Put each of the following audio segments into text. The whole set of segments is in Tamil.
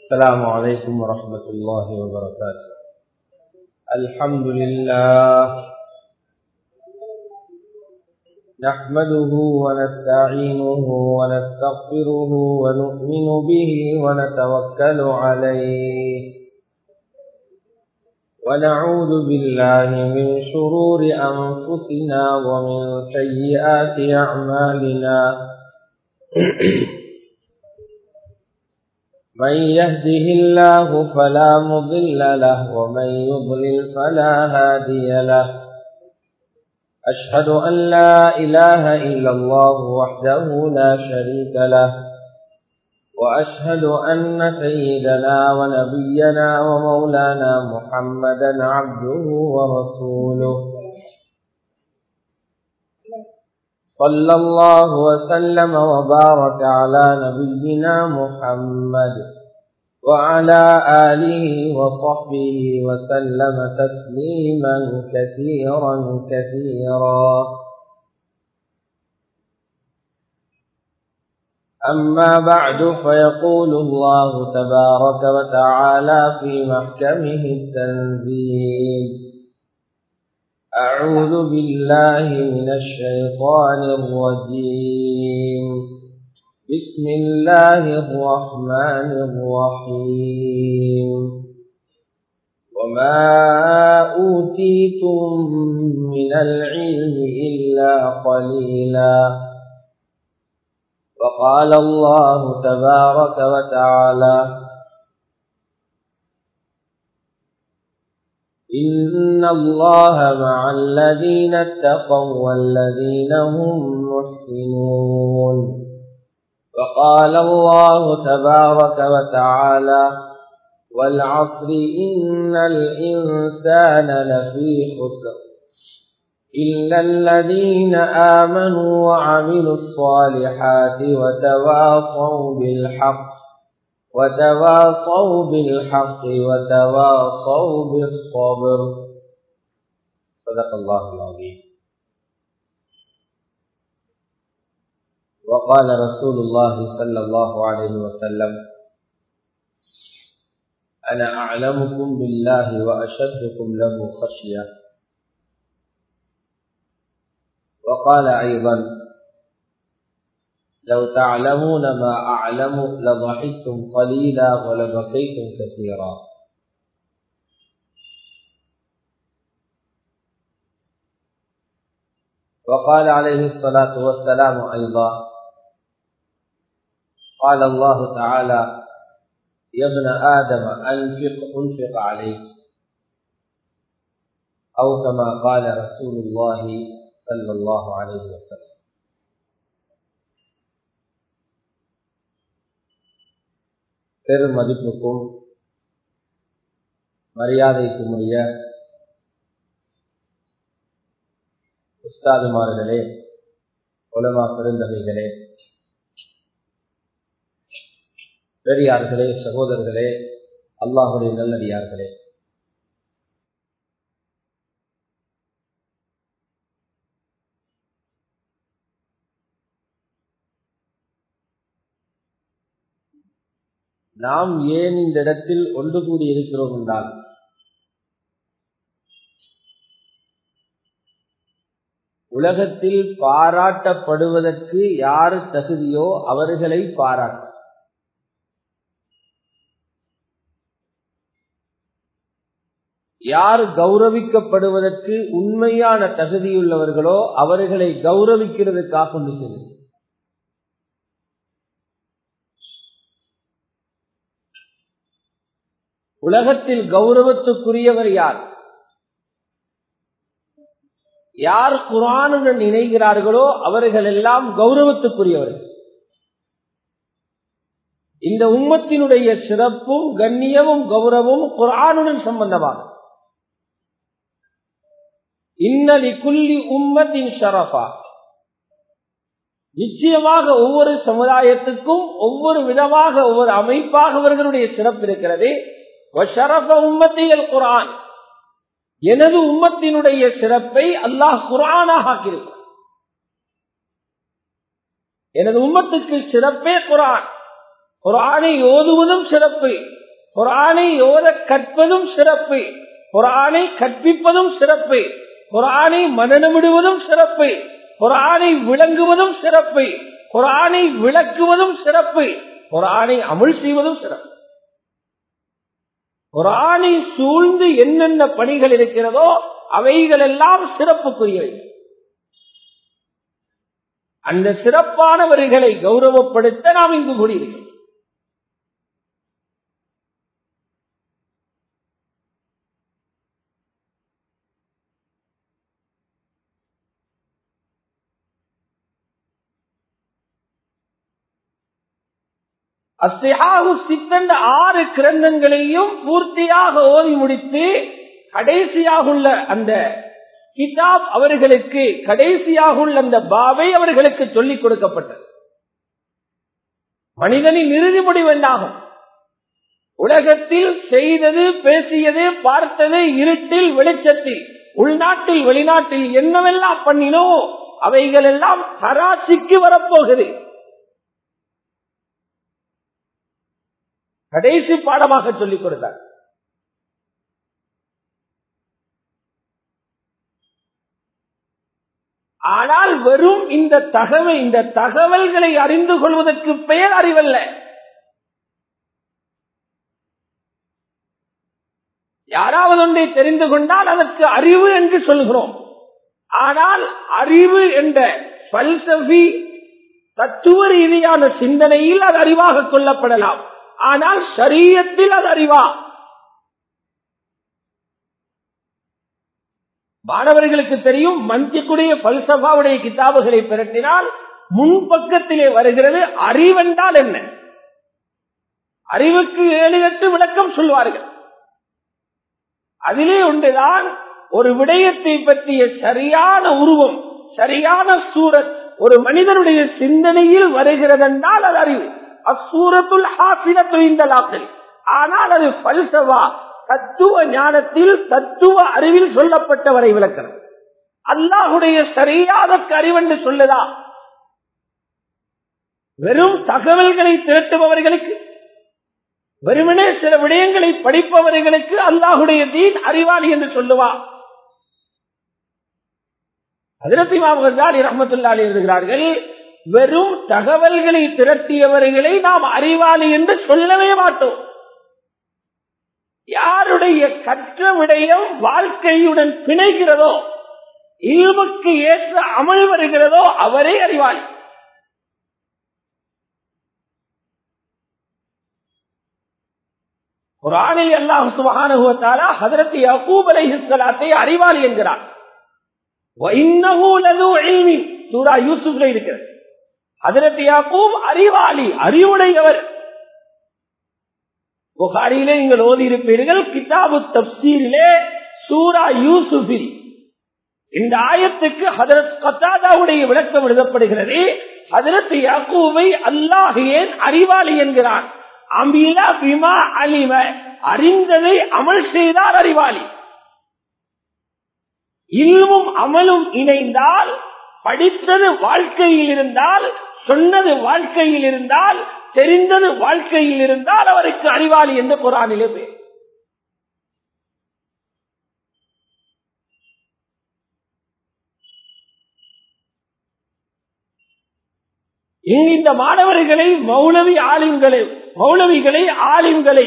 السلام عليكم ورحمة الله وبركاته. الحمد لله نحمده ونستعينه ونستغفره ونؤمن به ونتوكل عليه ونعوذ بالله من شرور أنفسنا ومن سيئات أعمالنا من يهده الله فلا مضل له ومن يضلل فلا هادي له. أشهد أن لا إله إلا الله وحده لا شريك له وأشهد أن سيدنا ونبينا ومولانا محمدا عبده ورسوله صلى الله وسلم وبارك على نبينا محمد وعلى آله وصحبه وسلم تسليما كثيرا كثيرا. أما بعد فيقول الله تبارك وتعالى في محكمه التنزيل: أعوذ بالله من الشيطان الرجيم. بسم الله الرحمن الرحيم. وما أوتيتم من العلم إلا قليلا. وقال الله تبارك وتعالى: إن الله مع الذين اتقوا والذين هم محسنون. وقال الله تبارك وتعالى: والعصر إن الإنسان لفي خسر إلا الذين آمنوا وعملوا الصالحات وتواصوا بالحق وتواصوا بالصبر. صدق الله العظيم. وقال رسول الله صلى الله عليه وسلم: أنا أعلمكم بالله وأشدكم له خشية. وقال أيضا: لو تعلمون ما أعلم لضحكتم قليلا ولبقيتم كثيرا. وقال عليه الصلاة والسلام أيضا: قال الله تعالى: يا ابن آدم أنفق عليك، أو كما قال رسول الله صلى الله عليه وسلم. பெருமதிப்புக்கும் மரியாதைக்கும் உரிய உஸ்தாதுமார்களே, உலமா பெருந்தகைகளே, பெரியார்களே, சகோதரர்களே, அல்லாஹ்வுடைய நல்லடியார்களே, நாம் ஏன் இந்த இடத்தில் ஒன்று கூடி இருக்கிறோம் என்றால், உலகத்தில் பாராட்டப்படுவதற்கு யாரு தகுதியோ அவர்களை பாராட்ட, யார் கௌரவிக்கப்படுவதற்கு உண்மையான தகுதியுள்ளவர்களோ அவர்களை கௌரவிக்கிறதுக்காக கொண்டு செல்லும். உலகத்தில் கௌரவத்துக்குரியவர் யார்? யார் குர்ஆனுடன் இணைகிறார்களோ அவர்கள் எல்லாம் கௌரவத்துக்குரியவர்கள். இந்த உம்மத்தினுடைய சிறப்பும் கண்ணியமும் கௌரவமும் குர்ஆனுடன் சம்பந்தமாக. இன்ன லிகுல்லி உம்மத்தின் ஷரஃபா, நிச்சயமாக ஒவ்வொரு சமுதாயத்துக்கும் ஒவ்வொரு விதமாக ஒவ்வொரு அமைப்பாக அவர்களுடைய சிறப்பு இருக்கிறது. வஷரஃப உம்மத்தில் குர்ஆன், எனது உம்மத்தினுடைய சிறப்பை அல்லாஹ் குர்ஆனாக ஆக்கியிருக்கிறார். எனது உம்மத்துக்கு சிறப்பே குர்ஆன். குர்ஆனை ஓதுவதும் சிறப்பு, குர்ஆனை ஓத கற்பதும் சிறப்பு, குர்ஆனை கற்பிப்பதும் சிறப்பு, குர்ஆனை மனனமிடுவதும் சிறப்பு, குர்ஆனை விளங்குவதும் சிறப்பு, குர்ஆனை விளக்குவதும் சிறப்பு, குர்ஆனை அமல் செய்வதும் சிறப்பு. குர்ஆனை சூழ்ந்து என்னென்ன பணிகள் இருக்கிறதோ அவைகள் எல்லாம் சிறப்புக்குரியவை. அந்த சிறப்பானவர்களை கௌரவப்படுத்த நாம் இங்கு கூடியிருக்கிறோம். அஸ்ஸிஹாஹு சித்தந்த 6 கிரந்தங்களையும் பூர்த்தியாக ஓதி முடித்து கடைசியாக உள்ள அந்த கிதாப் அவர்களுக்கு, கடைசியாக உள்ள அந்த பாவை அவர்களுக்கு சொல்லிக் கொடுக்கப்பட்டது. மனிதனின் இறுதி முடிவென்னாகும்? உலகத்தில் செய்தது, பேசியது, பார்த்தது, இருட்டில் வெளிச்சத்தில், உள்நாட்டில் வெளிநாட்டில் என்னவெல்லாம் பண்ணினோ அவைகள் எல்லாம் தராசிக்கு வரப்போகுது. கடைசி பாடமாக சொல்லிக் கொடுத்தார். ஆனால் வெறும் இந்த தகவல்களை அறிந்து கொள்வதற்கு பெயர் அறிவல்ல. யாராவது ஒன்றை தெரிந்து கொண்டால் அதற்கு அறிவு என்று சொல்கிறோம். ஆனால் அறிவு என்ற பல்சபி தத்துவ ரீதியான சிந்தனையில் அது அறிவாக கொள்ளப்படலாம். ஆனால் ஷரியத்தில் அது அறிவா? மாணவர்களுக்கு தெரியும், மந்திக்குடைய பல்சபாவுடைய கிதாபுகளை பிரட்டினால் முன்பக்கத்திலே வருகிறது அறிவென்றால் என்ன. அறிவுக்கு 7-8 விளக்கம் சொல்வார்கள். அதிலே ஒன்றுதான் ஒரு விடயத்தை பற்றிய சரியான உருவம், சரியான சூரத் ஒரு மனிதனுடைய சிந்தனையில் வருகிறதென்றால் அது அறிவு. அசூரத்துல் ஹாசிலத்து இன்தல் ஆக்ல். ஆனால் அது பல்சவா, தத்துவ ஞானத்தில், தத்துவ அறிவில் சொல்லப்பட்டவரை விளக்கிறது. அல்லாஹுடைய சரியான அறிவென்று சொல்லுதா? வெறும் தகவல்களை திரட்டுபவர்களுக்கு, வெறுமனே சில விடயங்களை படிப்பவர்களுக்கு அல்லாஹுடைய தீன் அறிவாளி என்று சொல்லுவா? ஹஜ்ரத் இமாம் கஸாலி ரஹ்மத்துல்லாஹி அலைஹி எழுதுகிறார்கள், வெறும் தகவல்களை திரட்டியவர்களை நாம் அறிவாளி என்று சொல்லவே மாட்டோம். யாருடைய கற்ற விடயம் வாழ்க்கையுடன் பிணைகிறதோ, இல்முக்கு ஏற்ற அமல் வருகிறதோ அவரே அறிவாளி. குர்ஆனில் அல்லாஹ் சுப்ஹானஹு வ தஆலா ஹஜ்ரத் யாக்கூப் அலைஹிஸ்ஸலாத்தை அறிவாளி என்கிறார். வ இன்னஹு லது இல்மி, சூரா யூசுஃப்ல இருக்கிறது. ஹஜ்ரத் யாக்கூப் அறிவாளி, அறிவுடையவர். புகாரியிலே நீங்கள் ஓதி இருப்பீர்கள், கிதாபு தப்சீரிலே சூரா யூசுஃபில் இந்த ஆயத்துக்கு ஹஜ்ரத் கத்தாதாவுடைய விளக்கம் எழுதப்படுகிறது. ஹஜ்ரத் யாக்கூபை அல்லாஹ் ஏன் அறிவாளி என்கிறான்? அமில பிமா அலிம, அறிந்ததை அமல் செய்தார் அறிவாளி. இல்மும் அமலும் இணைந்தால், படித்தது வாழ்க்கையில் இருந்தால், சொன்னது வாழ்க்கையில் இருந்தால், தெரிந்தது வாழ்க்கையில் இருந்தால் அவருக்கு அறிவாளி என்று குர்ஆனிலே பேர். இந்த மாணவர்களை மௌலவிகளை ஆலிம்களை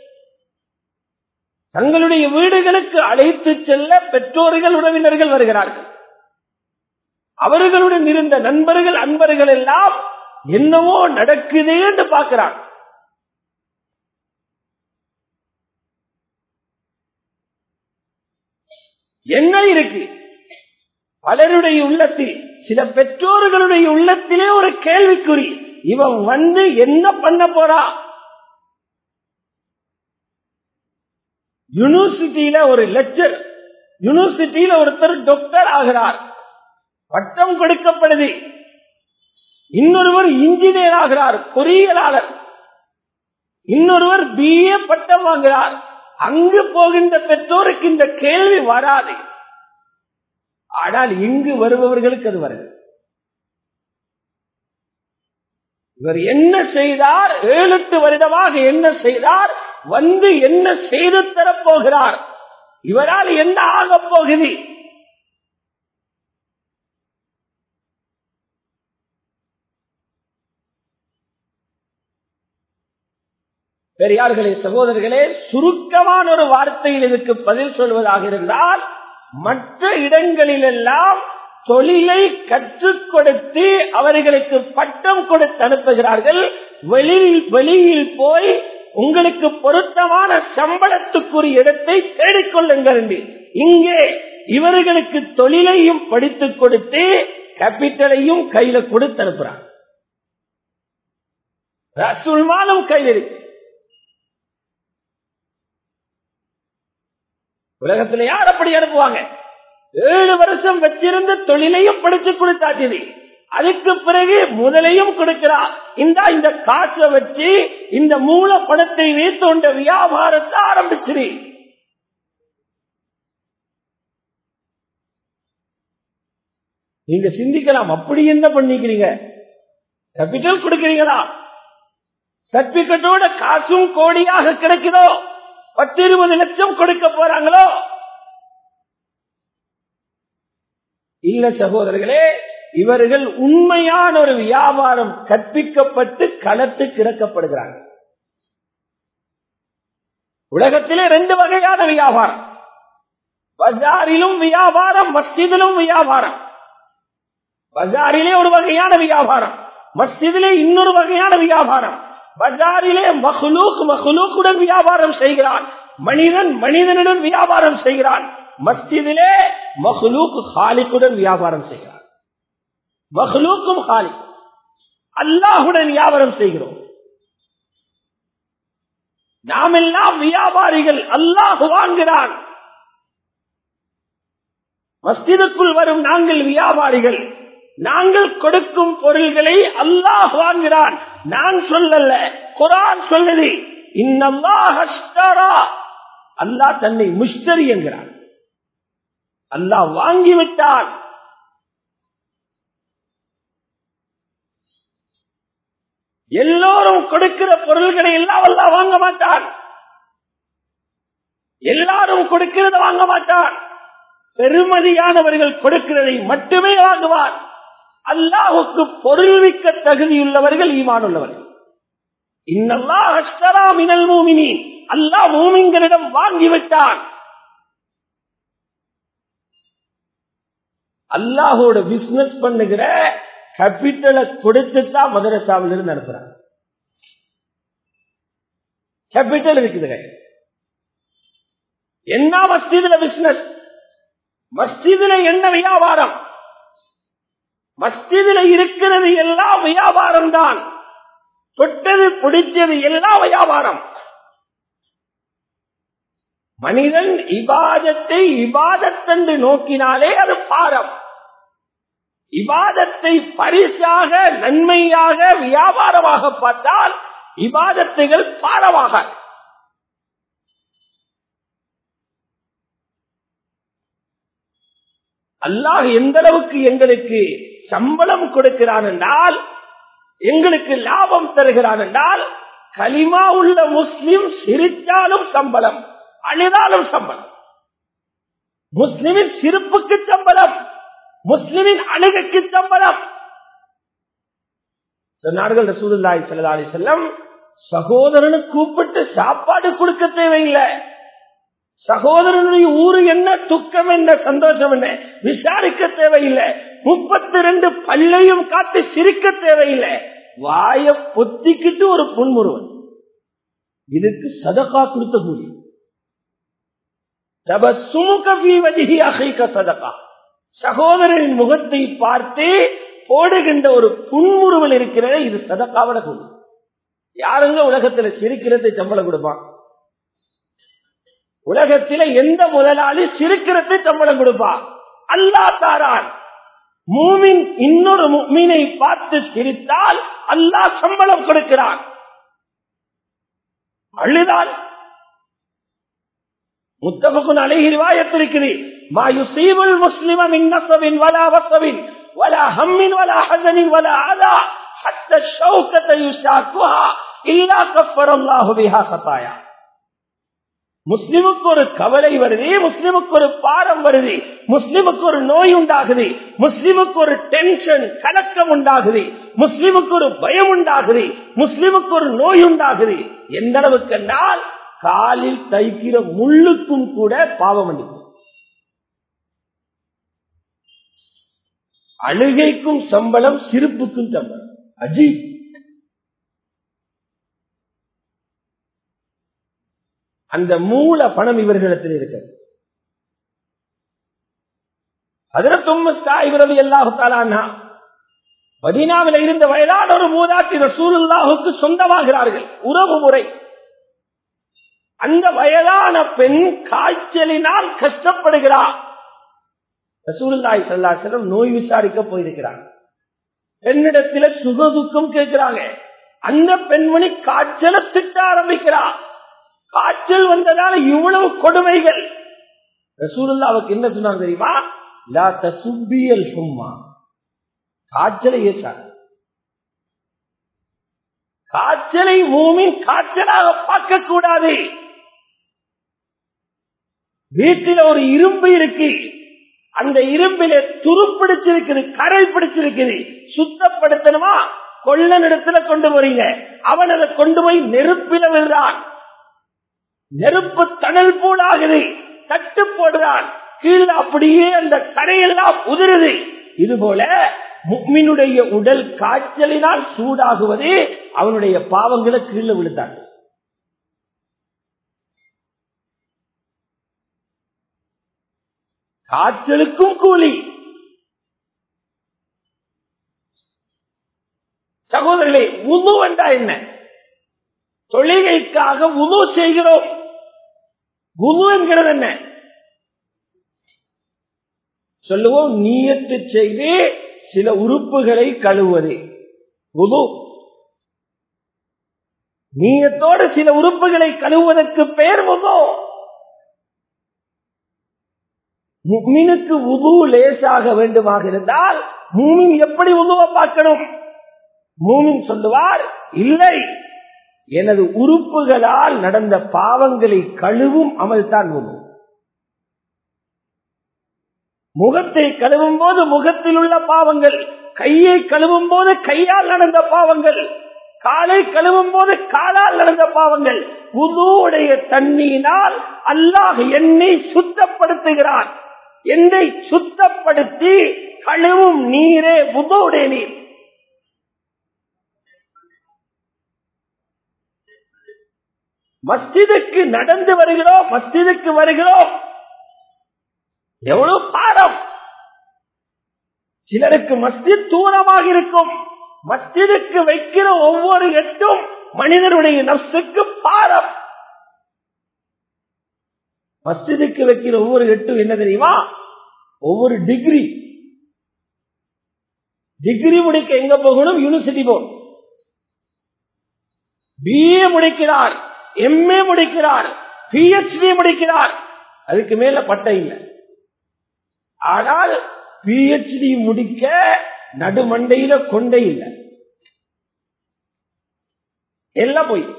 தங்களுடைய வீடுகளுக்கு அழைத்து செல்ல பெற்றோர்கள், உறவினர்கள் வருகிறார்கள். அவர்களுடன் இருந்த நண்பர்கள், அன்பர்கள் எல்லாம் என்னவோ நடக்குதே என்று பார்க்கிறார். என்ன இருக்கு பலருடைய உள்ளத்தில், சில பெற்றோர்களுடைய உள்ளத்திலே ஒரு கேள்விக்குறி, இவன் வந்து என்ன பண்ண போறா? யூனிவர்சிட்டியில ஒரு லெக்சர், யூனிவர்சிட்டியில ஒருத்தர் டாக்டர் ஆகிறார், பட்டம் கொடுக்கப்படுது. இன்னொருவர் இன்ஜினியர் ஆகிறார், பொறியியலாளர். இன்னொருவர் BA பட்டம் வாங்குகிறார். அங்கு போகின்ற பெற்றோருக்கு இந்த கேள்வி வராது. ஆனால் இங்கு வருபவர்களுக்கு அது வருது. இவர் என்ன செய்தார், 7-8 வருடமாக என்ன செய்தார், வந்து என்ன செய்து தரப்போகிறார், இவரால் என்ன ஆகப் போகுது? பெரியார்களே, சகோதரர்களே, சுருக்கமான ஒரு வார்த்தையில் இதுக்கு பதில் சொல்வதாக இருந்தால், மற்ற இடங்களிலெல்லாம் தொழிலை கற்றுக் கொடுத்து அவர்களுக்கு பட்டம் கொடுத்து அனுப்புகிறார்கள். வெளியில் போய் உங்களுக்கு பொருத்தமான சம்பளத்துக்குரிய இடத்தை தேடிக்கொள்ளுங்கள். இங்கே இவர்களுக்கு தொழிலையும் படித்துக் கொடுத்து கேபிட்டலையும் கையில கொடுத்து அனுப்புறாங்க. ரசூல்மானும் கையில் இருக்கு. உலகத்தில் யார் அப்படி அனுப்புவாங்க? 7 வருஷம் வச்சிருந்த தொழிலையும் படிச்சு கொடுத்தாச்சு. அதுக்கு பிறகு முதலையும் கொடுக்கிறார். இந்த காசை வச்சு இந்த மூல பணத்தை வைத்து வியாபாரத்தை ஆரம்பிச்சிரு. நீங்க சிந்திக்கலாம், அப்படி என்ன பண்ணிக்கிறீங்க? கேபிட்டல் கொடுக்கிறீங்களா? சர்டிபிகேட்டோட காசும் கோடியாக கிடைக்குதோ? 10-20 லட்சம் கொடுக்க போறாங்களோ? இல்ல சகோதரர்களே, இவர்கள் உண்மையான ஒரு வியாபாரம் கற்பிக்கப்பட்டு களத்துக்கு இறக்கப்படுகிறார்கள். உலகத்திலே 2 வகையான வியாபாரம். பஜாரிலும் வியாபாரம், மஸ்ஜிதிலும் வியாபாரம். பஜாரிலே ஒரு வகையான வியாபாரம், மஸ்ஜிதிலே இன்னொரு வகையான வியாபாரம். பஜாரிலே மஹ்லூக்குடன் வியாபாரம் செய்கிறான், மனிதன் மனிதனுடன் வியாபாரம் செய்கிறான். மஸ்ஜிதிலே மஹ்லூக் காலிக்குடன் வியாபாரம் செய்கிறான். மஹ்லூக்கும் காலிக், அல்லாஹுடன் வியாபாரம் செய்கிறோம். நாம் எல்லாம் வியாபாரிகள், அல்லாஹ் வாங்குகிறான். மஸ்ஜிதுக்குள் வரும் நாங்கள் வியாபாரிகள். நாங்கள் கொடுக்கும் பொருள்களை அல்லாஹ் வாங்குகிறான். நான் சொல்லல, குர்ஆன் சொல்லுது. இன்னல்லாஹ் அஷ்தரா, அல்லாஹ் தன்னை முஷ்தரி என்கிறான். அல்லாஹ் வாங்கிவிட்டான். எல்லோரும் கொடுக்கிற பொருள்களை எல்லாம் அல்லாஹ் வாங்க மாட்டான். எல்லாரும் கொடுக்கிறத வாங்க மாட்டான். பெருமதியானவர்கள் கொடுக்கிறதை மட்டுமே வாங்குவார். அல்லாஹுக்கு பொருள் மிக்க தகுதியுள்ளவர்கள், ஈமான் உள்ளவர்கள். இன்னல்லாஹ் அஷ்தரா மினல் மூமினீன், அல்லாஹ் மூமின்களிடம் வாங்கிவிட்டான். அல்லாஹோட பிசினஸ் பண்ணுகிற கேபிட்டலை கொடுத்துதான் மதரசாவில் இருந்து அனுப்புறாங்க. கேபிட்டல் இருக்குது. என்ன மஸ்ஜிதுல பிசினஸ்? மஸ்ஜிதுல என்ன வியாபாரம்? மஸ்ஜிதுல இருக்கிறது எல்லாம் வியாபாரம் தான். தொட்டது பிடிச்சது எல்லாம் வியாபாரம். மனிதன் இபாதத்தை இபாதத்தென்று நோக்கினாலே அது பாரம். இபாதத்தை பரிசாக, நன்மையாக, வியாபாரமாக பார்த்தால் இபாதத்துகள் பாரமாக. அல்லாஹ் எந்த அளவுக்கு எங்களுக்கு சம்பளம் கொடுக்கிறான் என்றால், எங்களுக்கு லாபம் தருகிறான் என்றால், கலிமா உள்ள முஸ்லிம் சிரித்தாலும் சம்பளம், அழுதாலும் சம்பளம். முஸ்லிமின் சிரிப்புக்கு சம்பளம், முஸ்லிமின் அழுகைக்கு சம்பளம். சொன்னார்கள் ரசூலுல்லாஹி ஸல்லல்லாஹு அலைஹி வஸல்லம், சகோதரனு கூப்பிட்டு சாப்பாடு கொடுக்க தேவையில்லை. சகோதரனுடைய ஊரு என்ன, துக்கம் என்ன, சந்தோஷம் என்ன விசாரிக்க தேவையில்லை. 32 பல்லையும் காத்து சிரிக்க தேவையில்லை. வாய பொத்திக்கிட்டு ஒரு புன்முறுவன், இதுக்கு சதகா கொடுத்த கூலி. சதகா, சகோதரனின் முகத்தை பார்த்து போடுகின்ற ஒரு புன்முறுவல் இருக்கிறது, இது சதகாவோட கூலி. யாருங்க உலகத்துல சிரிக்கிறதை சம்பளம் கொடுப்பான்? உலகத்தில எந்த முதலாளி சிரிக்கிறதை சம்பளம் கொடுப்பான்? அல்லாஹ் தாரான். மூமின் இன்னொரு முஃமினை பார்த்து சிரித்தால் அல்லாஹ் சம்பளம் கொடுக்கிறான். அழுதால் முத்தஃபகுன் அலைஹி ரிவாயத் இருக்குது, மா யுஸீபுல் முஸ்லிம மின் நஸபின் வலா வஸபின் வலா ஹம்மின் வலா ஹஸனின் வலா அதா ஹத்த ஷௌகத யுஷாக்குஹா இல்லா கஃபரல்லாஹு பிஹா ஹதாயா. முஸ்லிமுக்கு ஒரு கவலை வருது, முஸ்லிமுக்கு ஒரு பாரம் வருது, முஸ்லிமுக்கு ஒரு நோய் உண்டாகுது, முஸ்லிமுக்கு ஒரு டென்ஷன் கலக்கம் உண்டாகுது, முஸ்லிமுக்கு ஒரு பயம் உண்டாகுது, முஸ்லிமுக்கு ஒரு நோய் உண்டாகுது. எந்த அளவுக்கு என்றால் காலில் தைக்கிற முள்ளுக்கும் கூட பாவம் அளிக்கும். அழுகைக்கும் சம்பளம், சிரிப்புக்கும் சம்பளம். அஜீப். அந்த மூல பணம் இவர்களிடத்தில் இருக்கிறது. ஹஜ்ரத் உம்மு ஸாயிப் ரலியல்லாஹு தஆலா அன்ஹா மதீனாவில் இருந்த வயதான ஒரு மூதாட்டி ரசூலுல்லாஹுக்கு சொந்தமாகிறார்கள். உறவு முறை. அந்த வயதான பெண் காய்ச்சலினால் கஷ்டப்படுகிறார். ரசூலுல்லாஹி ஸல்லல்லாஹு அலைஹி வஸல்லம் நோய் விசாரிக்க போயிருக்கிறாங்க. பெண்ணிடத்தில் சுகதுக்கம் கேட்கிறாங்க. அந்த பெண்மணி காய்ச்சலை திட்ட ஆரம்பிக்கிறார். காய்ச்சல் வந்ததால இவ்வளவு கொடுமைகள். ரசூலுல்லாஹ்வுக்கு என்ன சொன்னாங்க தெரியுமா? லா தசுபியல் ஹும்மா. காய்ச்சலை ஏசார். காய்ச்சலை மூமின் காய்ச்சலாக பார்க்க கூடாது. வீட்டில் ஒரு இரும்பு இருக்கு, அந்த இரும்பில துருப்பிடிச்சிருக்குது, கரை பிடிச்சிருக்குது, சுத்தப்படுத்தணுமா? கொள்ளன் இடத்துல கொண்டு போறீங்க, அவன் அதை கொண்டு போய் நெருப்பில விடுறான். நெருப்பு தணல் போடாகுது, தட்டு போடுறான், கீழே அப்படியே அந்த கரையெல்லாம் உதிருது. இதுபோல முஃமினுடைய உடல் காய்ச்சலினால் சூடாகுவது அவனுடைய பாவங்களை கீழே விழுத்தாங்க. காய்ச்சலுக்கும் கூலி. சகோதரர்களே, வுது என்றா என்ன? தொழுகைக்காக வுது செய்கிறோம். வுது என்கிறது என்ன? சொல்லுவோம், நியத்து செய்து சில உறுப்புகளை கழுவுவது வுது. நியத்தோடு சில உறுப்புகளை கழுவுவதற்கு பெயர் வுது. முஃமினுக்கு வுது லேசாக வேண்டுமாக இருந்தால் மூமின் எப்படி வுதுவை பார்க்கணும்? மூமின் சொல்லுவார், இல்லை, எனது உறுப்புகளால் நடந்த பாவங்களை கழுவும் அமல்தான் வுது. முகத்தை கழுவும் போது முகத்தில் உள்ள பாவங்கள், கையை கழுவும் போது கையால் நடந்த பாவங்கள், காலை கழுவும் போது காலால் நடந்த பாவங்கள். வுதுவுடைய தண்ணீரினால் அல்லாஹ் என்னை சுத்தப்படுத்துகிறான். என்னை சுத்தப்படுத்தி கழுவும் நீரே வுதுவுடைய நீர். மஸ்ஜிதுக்கு நடந்து வருகிறோம், மஸ்ஜிதுக்கு வருகிறோம், எவ்வளவு பாரம். சிலருக்கு மஸ்ஜித் தூரமாக இருக்கும். மஸ்ஜிதுக்கு வைக்கிற ஒவ்வொரு எட்டும் மனிதனுடைய நஃப்ஸுக்கு பாரம். மஸ்ஜிதுக்கு வைக்கிற ஒவ்வொரு எட்டும் என்ன தெரியுமா? ஒவ்வொரு டிகிரி. டிகிரி முடிக்க எங்க போகணும்? யூனிவர்சிட்டி போகணும். பிஏ முடிக்கிறார், எம்ஏ முடிக்கிறார், பிஹெச்டி முடிக்கிறார், அதுக்கு மேல பட்டை இல்லை. ஆனால் பிஹெச்டி முடிக்க நடுமண்டையில கொண்டே இல்லை, எல்லாம் போய்.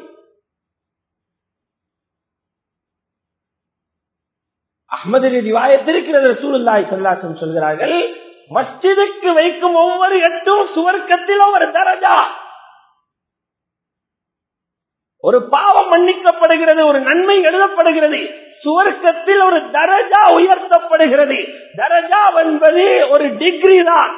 அஹ்மது ரிவாயத் இருக்கிறது. ரசூலுல்லாஹி ஸல்லல்லாஹு அலைஹி வஸல்லம் சொல்கிறார்கள், மஸ்ஜிதுக்கு வைக்கும் ஒவ்வொரு எட்டும் சுவர்க்கத்தில் ஒரு தரஜா. ஒரு பாவம் மன்னிக்கப்படுகிறது, ஒரு நன்மை எழுதப்படுகிறது, சுவர்க்கத்தில் ஒரு தரஜா உயர்த்தப்படுகிறது. தரஜா என்பது ஒரு டிகிரி தான்.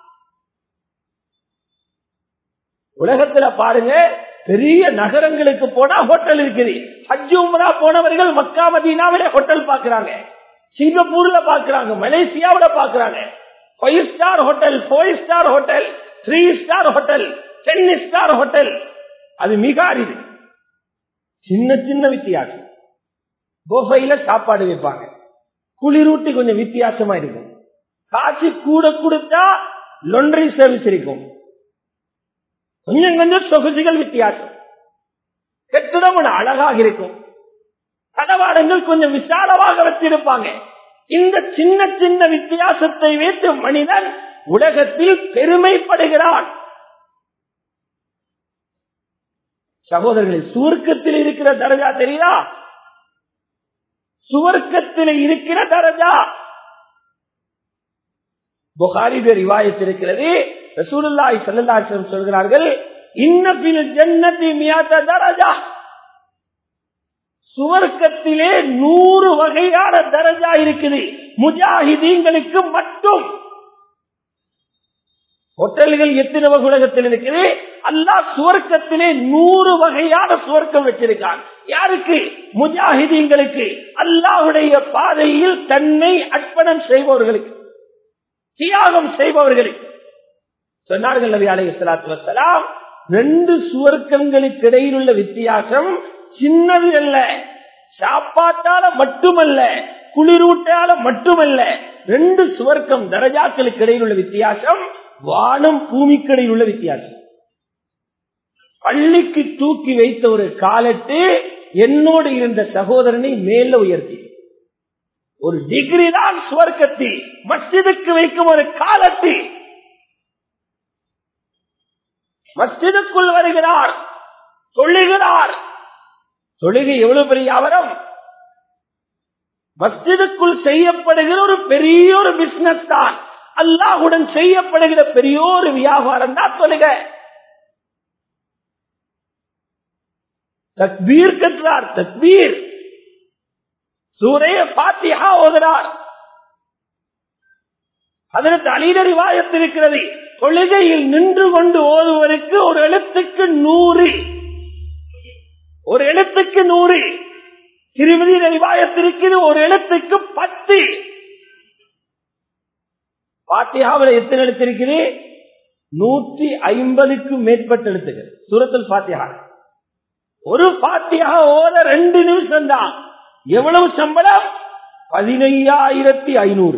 உலகத்துல பாருங்க, பெரிய நகரங்களுக்கு போனா ஹோட்டல் இருக்குது. ஹஜ் உம்ரா போனவர்கள் மக்கா மதீனாவிலே ஹோட்டல் பாக்குறாங்க, சிங்கப்பூர்ல பாக்குறாங்க, மலேசியாவில பாக்குறாங்க. 5 star hotel, 4 star hotel, 3 star hotel, 10 star hotel. அது மிக அரிது. சின்ன சின்ன வித்தியாசம். கோஃபைல சாப்பாடு வைப்பாங்க, குளிரூட்டி கொஞ்சம் வித்தியாசமா இருக்கும். காசு கூட கொடுத்தா லாண்டரி சர்வீஸ் இருக்கும், கொஞ்சம் கொஞ்சம் சொகுசுகள் வித்தியாசம். கட்டிடம் அழகாக இருக்கும், தளவாடங்கள் கொஞ்சம் விசாலமாக வச்சிருப்பாங்க. இந்த சின்ன சின்ன வித்தியாசத்தை வைத்து மனிதன் உலகத்தில் பெருமைப்படுகிறான். சகோதரர்களே, சுவர்க்கத்தில் இருக்கிற தரஜா தெரியுதா? சுவர்க்கத்தில் இருக்கிற தரஜா. புகாரியுடைய ரிவாயத் இருக்கிறது. ரசூலுல்லாஹி ஸல்லல்லாஹு அலைஹி வஸல்லம் சொல்கிறார்கள், இன்ன ஃபில் ஜன்னதி மியத தரஜா. சுவர்க்கத்திலே 100 வகையான தரஜா இருக்குது முஜாஹிதீன்களுக்கு மட்டும். ஹோட்டல்கள் எத்தனை வகை உலகத்தில் இருக்குது? அல்லாஹ் சுவர்க்கத்திலே 100 வகையான சுவர்க்கம் வச்சிருக்கான். யாருக்கு? முஜாஹிதீன்களுக்கு, அல்லாஹ்வுடைய பாதையில் தன்னை அர்ப்பணம் செய்பவர்களுக்கு, தியாகம் செய்பவர்களுக்கு. சொன்னார்கள் நபி அலைஹிஸ்ஸலாத்து வஸ்ஸலாம், 2 சுவர்க்கங்களுக்கு இடையில் உள்ள வித்தியாசம் சின்னது அல்ல. சாப்பாட்டால மட்டுமல்ல, குளிரூட்டால மட்டுமல்ல. 2 சுவர்க்கம் தரஜாக்களுக்கு இடையில் உள்ள வித்தியாசம் வானம் பூமிக்கு இடையில் உள்ள வித்தியாசம். பள்ளிக்கு தூக்கி வைத்த ஒரு காலட்டு என்னோடு இருந்த சகோதரனை மேல உயர்த்தி, ஒரு டிகிரி தான் சுவர்க்கத்தில். மஸ்ஜிதுக்கு வைக்கும் ஒரு காலட்டு, மஸ்ஜிதுக்குள் வருகிறார், தொழுகிறார். தொழுகை எவ்வளவு பெரிய ஆவரம்! மஸ்ஜிதுக்குள் செய்யப்படுகிற ஒரு பெரிய ஒரு பிசினஸ் தான், அல்லாஹ்வுடன் செய்யப்படுகிற பெரிய ஒரு வியாபாரம் தான் தொழுகை. தக்பீர் கற்றார், தக்பீர். சூரே ஃபாத்திஹா ஓதுகிறார். ஹஜ்ரத் அலியுடைய ரிவாயத் இருக்கிறது, தொழுகையில் நின்று கொண்டு ஓதுவதற்கு ஒரு எழுத்துக்கு 100, ஒரு எழுத்துக்கு 100. திருமதி ரிவாயத் இருக்கிறது, ஒரு எழுத்துக்கு 10. ஃபாத்திஹாவில் எத்தனை எழுத்து இருக்குது? 150க்கும் மேற்பட்ட எழுத்துக்கள் சூரத்துல் ஃபாத்திஹா. ஒரு ஃபாத்திஹா ஓத 2 நிமிஷம் தான். எவ்வளவு சம்பளம்? 15,500.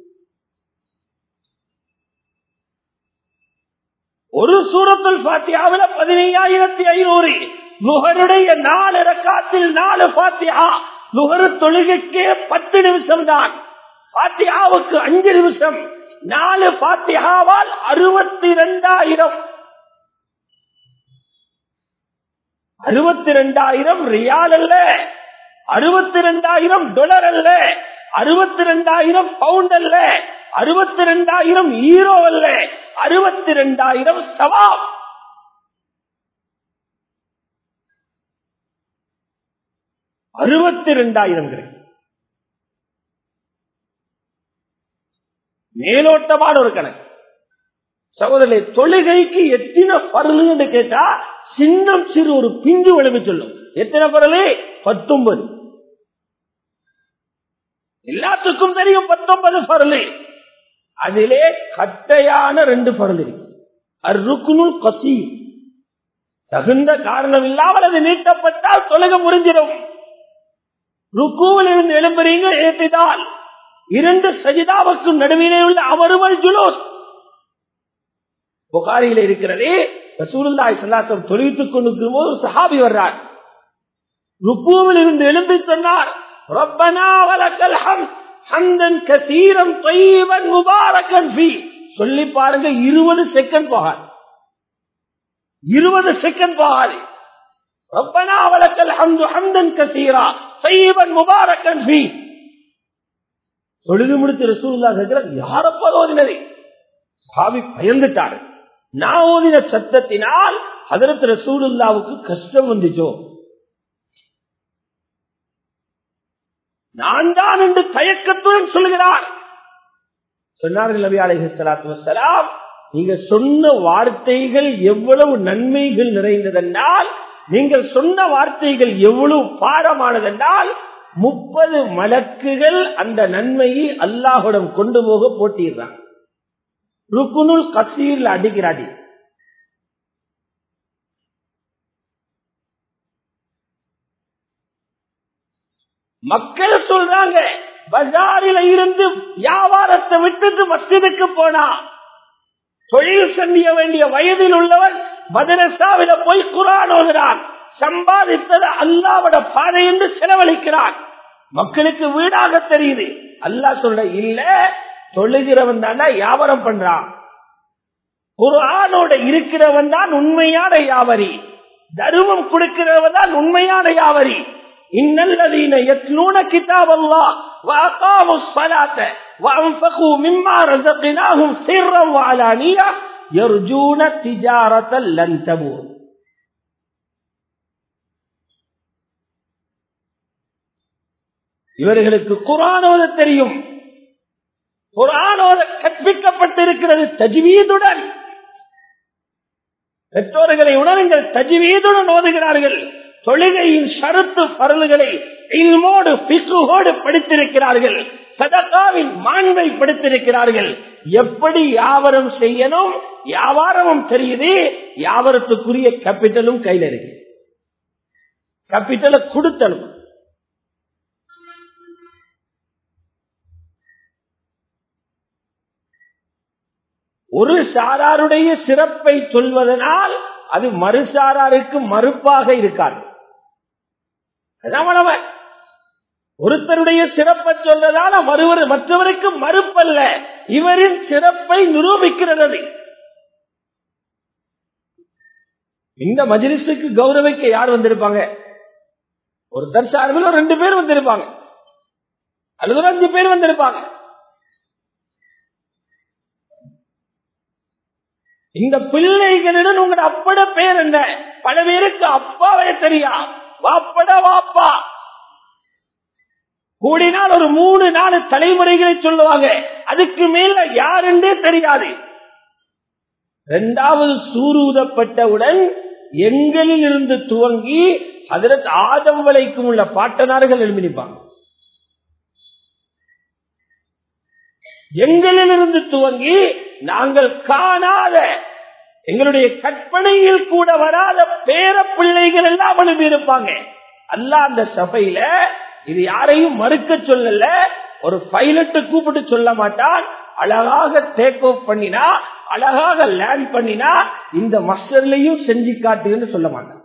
ஒரு சூரத்துல் ஃபாத்திஹாவில் 15,500. லுஹருடைய 4 ரக்காத்தில் 4 ஃபாத்திஹா. லுஹர் தொழுகைக்கே 10 நிமிஷம் தான். ஃபாத்திஹாவுக்கு 5 நிமிஷம். 4 ஃபாத்திஹாவால் 62,000. 62,000 ரியால் அல்ல, 62,000 டாலர் அல்ல, 62,000 பவுண்ட் அல்ல, 62,000 ஈரோ அல்ல, 62,000 சவாப். மேலோட்டமான ஒரு கணக்கு. சகோதரர்களே, தொழுகைக்கு எத்தனை பரலுன்னு கேட்டா சின்னம் சிறு ஒரு பிஞ்சு விளம்பி சொல்லும். எத்தனை பரலு? 19. எல்லாத்துக்கும் தெரியும் 19 பரலு. அதிலே கட்டையான 2 பரல் இருக்கு. அர்ருக்குனுல் கஸீர், தகுந்த காரணம் இல்லாமல் அது நீட்டப்பட்டால் தொழுகை முடிஞ்சிடும். ருக்குவில் இருந்து எழும்புறீங்க, ஏற்றினால் 2 சஜிதாவுக்கு நடுவிலே உள்ள அமருமல் ஜுலூஸ். புகாரியில் இருக்கிறது, ரசூலுல்லாஹி ஸல்லல்லாஹு அலைஹி வஸல்லம் தொழுவித்துக் கொண்டிருக்கும் போது ஒரு சஹாபி வர்றார். ருக்குவில் இருந்து எழும்பி சொன்னார், ரப்பனா வலக்கல் ஹம்த் ஹம்தன் கஸீரன் தய்யிபன் முபாரக்கன் ஃபீ. சொல்லி பாருங்க, 20 செகண்ட் போகாது, 20 செகண்ட் போகாது. ரப்பனா வலக்கல் ஹம்து ஹம்தன் கஸீரா தய்யிபன் முபாரக்கன் ஃபீ. தொழுது முடித்து ரசூலுல்லாஹி ஸல்லல்லாஹு அலைஹி வஸல்லம், யாரப்பா ஓதினது? சஹாபி பயந்துட்டாரு. நான் ஓதின சத்தத்தினால் ஹஜ்ரத் ரசூலுல்லாஹ்வுக்கு கஷ்டம் வந்துச்சோ, நான் தான் என்று தயக்கத்துடன் சொல்கிறார். சொன்னார்கள் நபி அலைஹிஸ்ஸலாத்து வஸ்ஸலாம், நீங்க சொன்ன வார்த்தைகள் எவ்வளவு நன்மைகள் நிறைந்ததென்றால், நீங்கள் சொன்ன வார்த்தைகள் எவ்வளவு பாரமானதென்றால் 30 மலக்குகள் அந்த நன்மையை அல்லாஹ்விடம் கொண்டு போக போட்டிடுறாங்க. ருக்குனுல் கஸீர்ல அடிக்கிறாடி. மக்கள் சொல்றாங்க, பஜாரில இருந்து வியாபாரத்தை விட்டுட்டு மஸ்ஜிதுக்கு போனா தொழில் செய்ய வேண்டிய வயதில் உள்ளவன் மதரசாவில போய் குர்ஆன் ஓதுறான், சம்பாதித்தது அல்லாஹ்வுடைய பாதை என்று செலவழிக்கிறான். மக்களுக்கு வீடாக தெரியுது. அல்லாஹ் சொல்ற, இல்ல, தொழுகிறவன் தானே வியாபாரம் பண்றான். குர்ஆனோட இருக்கிறவன் தான் உண்மையான வியாபாரி. தர்மம் கொடுக்கிறவர்தான் உண்மையான யாவரி. இன்னல்லதீன யத்லூன கிதாபல்லாஹ் வஅகாமுஸ் ஸலாத்த வஅன்ஃபகு மிம்மா ரஸக்னாஹும் சிர்ரன் வஅலானியா யர்ஜூன திஜாரத்தன் லன் தபூர். இவர்களுக்கு குர்ஆன் ஓத தெரியும், குர்ஆன் ஓத கற்பிக்கப்பட்டிருக்கிறது தஜ்வீதுடன். பெற்றோர்களை உணருங்கள், தஜ்வீதுடன் ஓதுகிறார்கள். தொழுகையின் ஷரத்து ஃபர்லுகளை இல்மோடு ஃபிக்ஹோடு படித்திருக்கிறார்கள். சதகாவின் மாண்பை படித்திருக்கிறார்கள். எப்படி வியாபாரம் செய்யணும், வியாபாரமும் தெரியுது, வியாபாரத்துக்குரிய கேபிட்டலும் கையில் இருக்கு. கேபிட்டலை கொடுத்தனும். ஒரு சாராருடைய சிறப்பை சொல்வதனால் அது மறுசாராருக்கு மறுப்பாக இருக்காது. ஒருத்தருடைய சிறப்பை சொல்வதால் மற்றவருக்கு மறுப்பல்ல, இவரின் சிறப்பை நிரூபிக்கிறது. இந்த மஜ்லிஸுக்கு கௌரவிக்க யார் வந்திருப்பாங்க? ஒருத்தர் சார்பில் 2 பேர் வந்திருப்பாங்க, அல்லது 5 பேர் வந்திருப்பாங்க. இந்த பிள்ளைகளிடம் உங்களோட அப்பட பேர் என்ன? பல பேருக்கு அப்பாவே தெரியா, வாப்பட வாப்பா. கூடினால் ஒரு 3-4 தலைமுறைகளை சொல்லுவாங்க, அதுக்கு மேல யாருன்றே தெரியாது. 2வது சூரூதப்பட்டவுடன் எங்களில் இருந்து துவங்கி ஹஜ்ரத் ஆதம் வரைக்கும் உள்ள பாட்டனார்கள் எழுப்பினிப்பாங்க. எங்களிலிருந்து துவங்கி நாங்கள் காணாத, எங்களுடைய கற்பனையில் கூட வராத பேர பிள்ளைகள் எல்லாம் அனுப்பியிருப்பாங்க. அல்லாஹ் அந்த சபையில இது யாரையும் மறுக்க சொல்லல, ஒரு பைலட்டை கூப்பிட்டு சொல்ல மாட்டான். அழகாக டேக் ஆஃப் பண்ணினா, அழகாக லேண்ட் பண்ணினா இந்த மஸ்டர்லையும் செஞ்சு காட்டுன்னு சொல்ல மாட்டான்.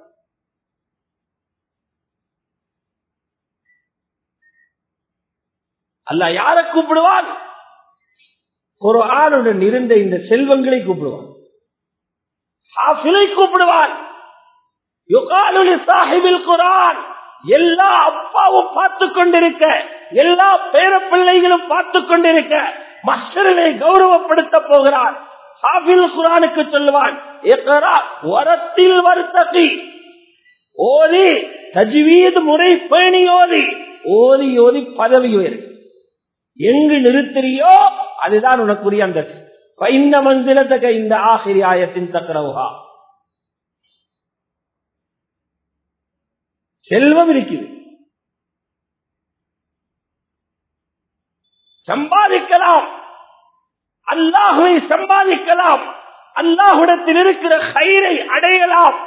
அல்லாஹ் யாரை கூப்பிடுவான்? குர்ஆனுடன் இருந்த இந்த செல்வங்களை கூப்பிடுவான், ஹாஃபிலை கூப்பிடுவான். யுகாலு லிசாஹிபில் குர்ஆன், எல்லா அப்பாவும் பார்த்து கொண்டிருக்க, எல்லா பேர பிள்ளைகளும் பார்த்து கொண்டிருக்க, மஸ்ஹரிலே கௌரவப்படுத்த போகிறான். ஹாஃபில் குர்ஆனுக்கு சொல்லுவான், இக்ரா வரத்தில் வர்தகி, ஓதி தஜ்வீத் முறை பேணி ஓதி, ஓதி ஓதி பதவி உயர். எங்கு நிறுத்திரியோ அதுதான் உனக்குரிய அந்த இந்த மன்சிலத்தக இந்த ஆகிரி ஆயத்தின் தக்கரவுகா. செல்வம் இருக்குது, சம்பாதிக்கலாம், அல்லாஹுவை சம்பாதிக்கலாம், அல்லாஹுடத்தில் இருக்கிற கைரை அடையலாம்.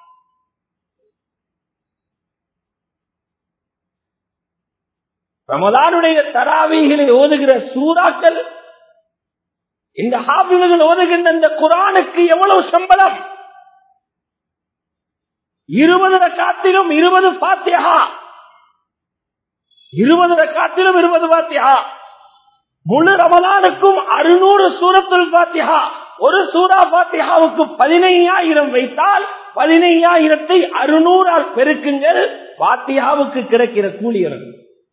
ரமலானுடைய தராவீகளை ஓதுகிற சூறாக்கள், இந்த ஹாஃபிழ்கள் ஓதுகின்ற இந்த குர்ஆனுக்கு எவ்வளவு சம்பளம்? 20 ரக்காத்திலும் 20 ஃபாத்திஹா, 20 ரக்காத்திலும் 20 ஃபாத்திஹா. முழு ரமலானுக்கும் 600 சூரத்துல் ஃபாத்திஹா. ஒரு சூரா ஃபாத்திஹாவுக்கு 15,000 வைத்தால் 15,000 600 பெருக்குங்கள், ஃபாத்திஹாவுக்கு கிடைக்கிற கூலி இருக்கு.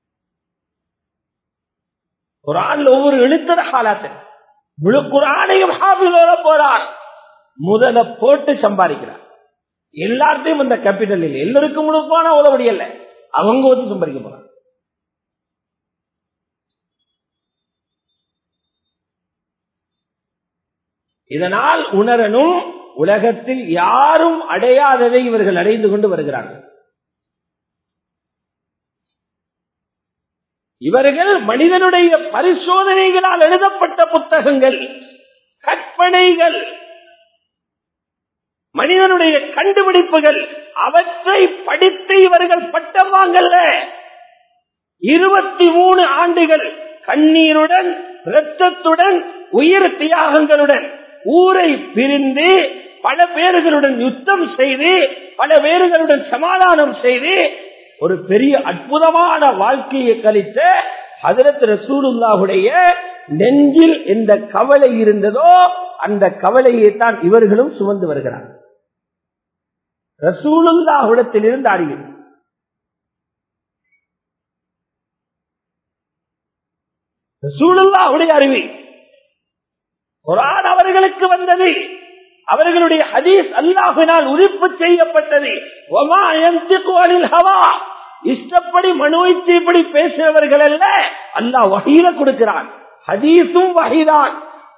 குர்ஆன்ல ஒவ்வொரு எழுத்தர ஹாலாத்து, முழு குர்ஆனையும் ஹாஃபில் ஓத போறார், முதல போட்டு சம்பாதிக்கிறார். எல்லாத்தையும் இந்த கேபிட்டல் இல்லை, எல்லாருக்கும் முழுப்பான ஓத முடியல, அவங்க ஓதி சம்பாதிக்க போறாங்க. இதனால் உணரணும், உலகத்தில் யாரும் அடையாததை இவர்கள் அடைந்து கொண்டு வருகிறார்கள். இவர்கள் மனிதனுடைய பரிசோதனைகளால் எழுதப்பட்ட புத்தகங்கள், கற்பனைகள், மனிதனுடைய கண்டுபிடிப்புகள், அவற்றை படித்து இவர்கள் பட்டம் வாங்கல்ல. 23 ஆண்டுகள் கண்ணீருடன், இரத்தத்துடன், உயிர் தியாகங்களுடன் ஊரை பிரிந்து பல பேர்களுடன் யுத்தம் செய்து, பல பேர்களுடன் சமாதானம் செய்து ஒரு பெரிய அற்புதமான வாழ்க்கையை கழித்த ஹஜ்ரத் ரசூலுல்லாஹுடைய நெஞ்சில் எந்த கவலை இருந்ததோ அந்த கவலையை தான் இவர்களும் சுமந்து வருகிறார்கள். ரசூலுல்லாஹ்விடத்திலிருந்து அறிவு. ரசூலுல்லாஹ்வுடைய அறிவு. குர்ஆன் அவர்களுக்கு வந்தது, அவர்களுடைய ஹதீஸ் அல்லாஹ்வினால் உரிப்பு செய்யப்பட்டது. வமா யன்திகு அனில் ஹவா, இஷ்டப்படி மனோ இச்சைப்படி பேசுறவர்கள் அல்ல, அல்லாஹ் வஹீல கொடுக்கிறான். ஹதீஸும் வஹீதான்.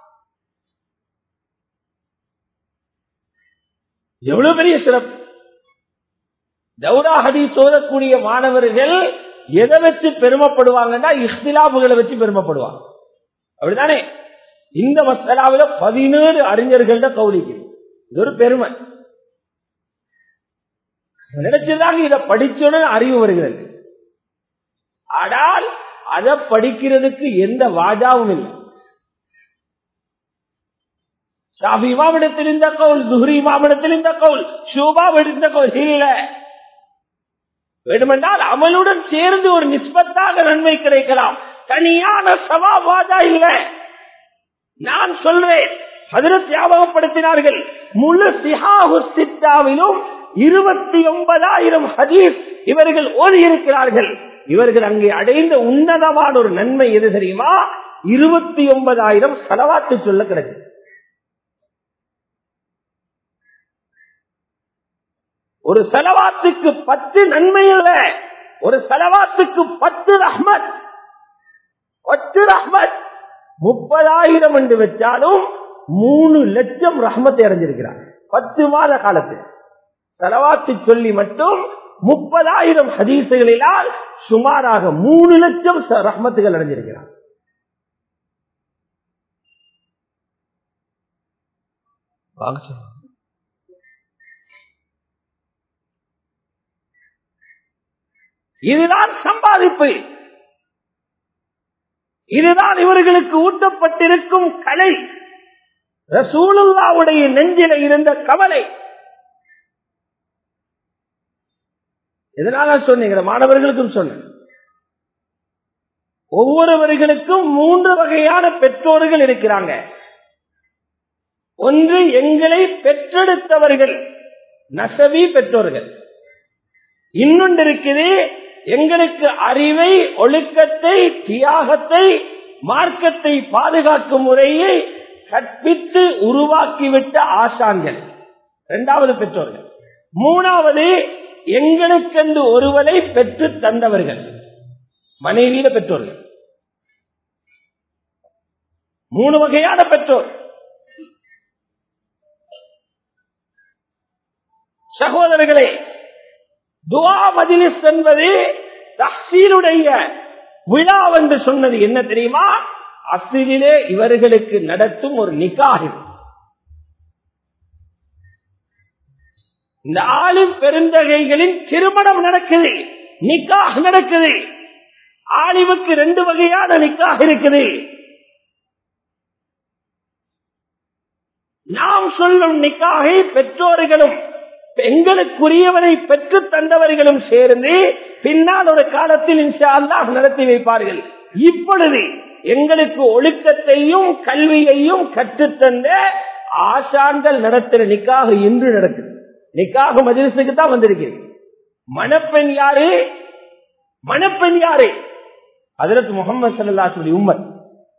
எவ்வளவு பெரிய சிறப்பு! தௌரா ஹதீஸ் ஓதக்கூடிய மாணவர்கள் எதை வச்சு பெருமைப்படுவாங்கன்னா இஹ்திலாஃப்களை வச்சு பெருமைப்படுவாங்க. அப்படித்தானே? இந்த மஸ்அலாவில 17 அறிஞர்கள்ட கௌலிக்கு இது ஒரு பெருமை. நினைச்சதாக இதை படிச்சோன்னு அறிவு வருகிறது. ஆனால் அதை படிக்கிறதுக்கு எந்த வாஜாவும் இல்லை. ஷாஃபி இமாமிடத்தில் இந்த கவுல், zuhri இமாமிடத்தில் இந்த கவுல், ஷூபா இந்த கவுல் இல்ல. வேண்டுமென்றால் அமலுடன் சேர்ந்து ஒரு நிஸ்பத்தாக நன்மை கிடைக்கலாம். தனியான சவாப் வாஜா இல்லை. நான் சொல்றேன், ஹஜ்ரத் ஞாபகப்படுத்தினார்கள், முழு சிஹாஹு சித்தாவிலும் 29,000 ஹதீஸ் இவர்கள் ஓதி இருக்கிறார்கள். இவர்கள் அங்கே அடைந்த உன்னதமான ஒரு நன்மை எது தெரியுமா? 29,000 ஸலவாத்து சொல்ல கிடைக்கும். ஒரு ஸலவாத்துக்கு 10 நன்மை அல்ல, ஒரு ஸலவாத்துக்கு 10 ரஹ்மத். 10 ரஹ்மத் 30,000 என்று வச்சாலும் 3 லட்சம் ரஹ்மத்தை அடைஞ்சிருக்கிறார் 10 மாத காலத்தில். ஸலவாத்து சொல்லி மட்டும் 30,000 ஹதீசுகளினால் சுமாராக 3 லட்சம் ரஹ்மத்துகள் அடைஞ்சிருக்கிறார். இதுதான் சம்பாதிப்பு. இதுதான் இவர்களுக்கு ஊட்டப்பட்டிருக்கும் கலை. ரசூலுல்லாஹ்வுடைய நெஞ்சில இருந்த கவலை. எதனால சொன்னீங்க? மாணவர்களுக்கும் சொன்னேன். ஒவ்வொருவர்களுக்கும் 3 வகையான பெற்றோர்கள் இருக்கிறாங்க. ஒன்று எங்களை பெற்றெடுத்தவர்கள், நசவி பெற்றோர்கள். இன்னொன்று இருக்குது எங்களுக்கு அறிவை, ஒழுக்கத்தை, தியாகத்தை, மார்க்கத்தை பாதுகாக்கும் முறையை கற்பித்து உருவாக்கிவிட்ட ஆசான்கள், 2வது பெற்றோர்கள். 3வது எங்களுக்கென்று ஒருவரை பெற்று தந்தவர்கள், மனைவியில பெற்றோர்கள். 3 வகையான பெற்றோர். சகோதரர்களே, துஆ மஜ்லிஸ் என்பது தஹ்சீலுடைய விழா என்று சொன்னது என்ன தெரியுமா? அஸ்லிலே இவர்களுக்கு நடத்தும் ஒரு நிக்காஹ். இந்த ஆலிம் பெருந்தகைகளின் திருமணம் நடக்குது, நிக்காஹ் நடக்குது. ஆலிமுக்கு 2 வகையான நிக்காஹ் இருக்குது. நாம் சொல்லும் நிக்காஹை பெற்றோர்களும் எங்களுக்குரியவரை பெற்று தந்தவர்களும் சேர்ந்து பின்னால் ஒரு காலத்தில் இன்ஷா அல்லாஹ் நடத்தி வைப்பார்கள். இப்பொழுது எங்களுக்கு ஒழுக்கத்தையும் கல்வியையும் கற்றுத்தந்த ஆசான்கள் நடத்துற நிக்காஹ் இன்று நடக்குது. நிக்காஹ் மஜ்லிஸுக்கு தான் வந்திருக்கிறது. மணப்பெண் யாரு? மணப்பெண் யாரு? ஹஜ்ரத் முஹம்மது ஸல்லல்லாஹு அலைஹி வஸல்லம் உம்மத்.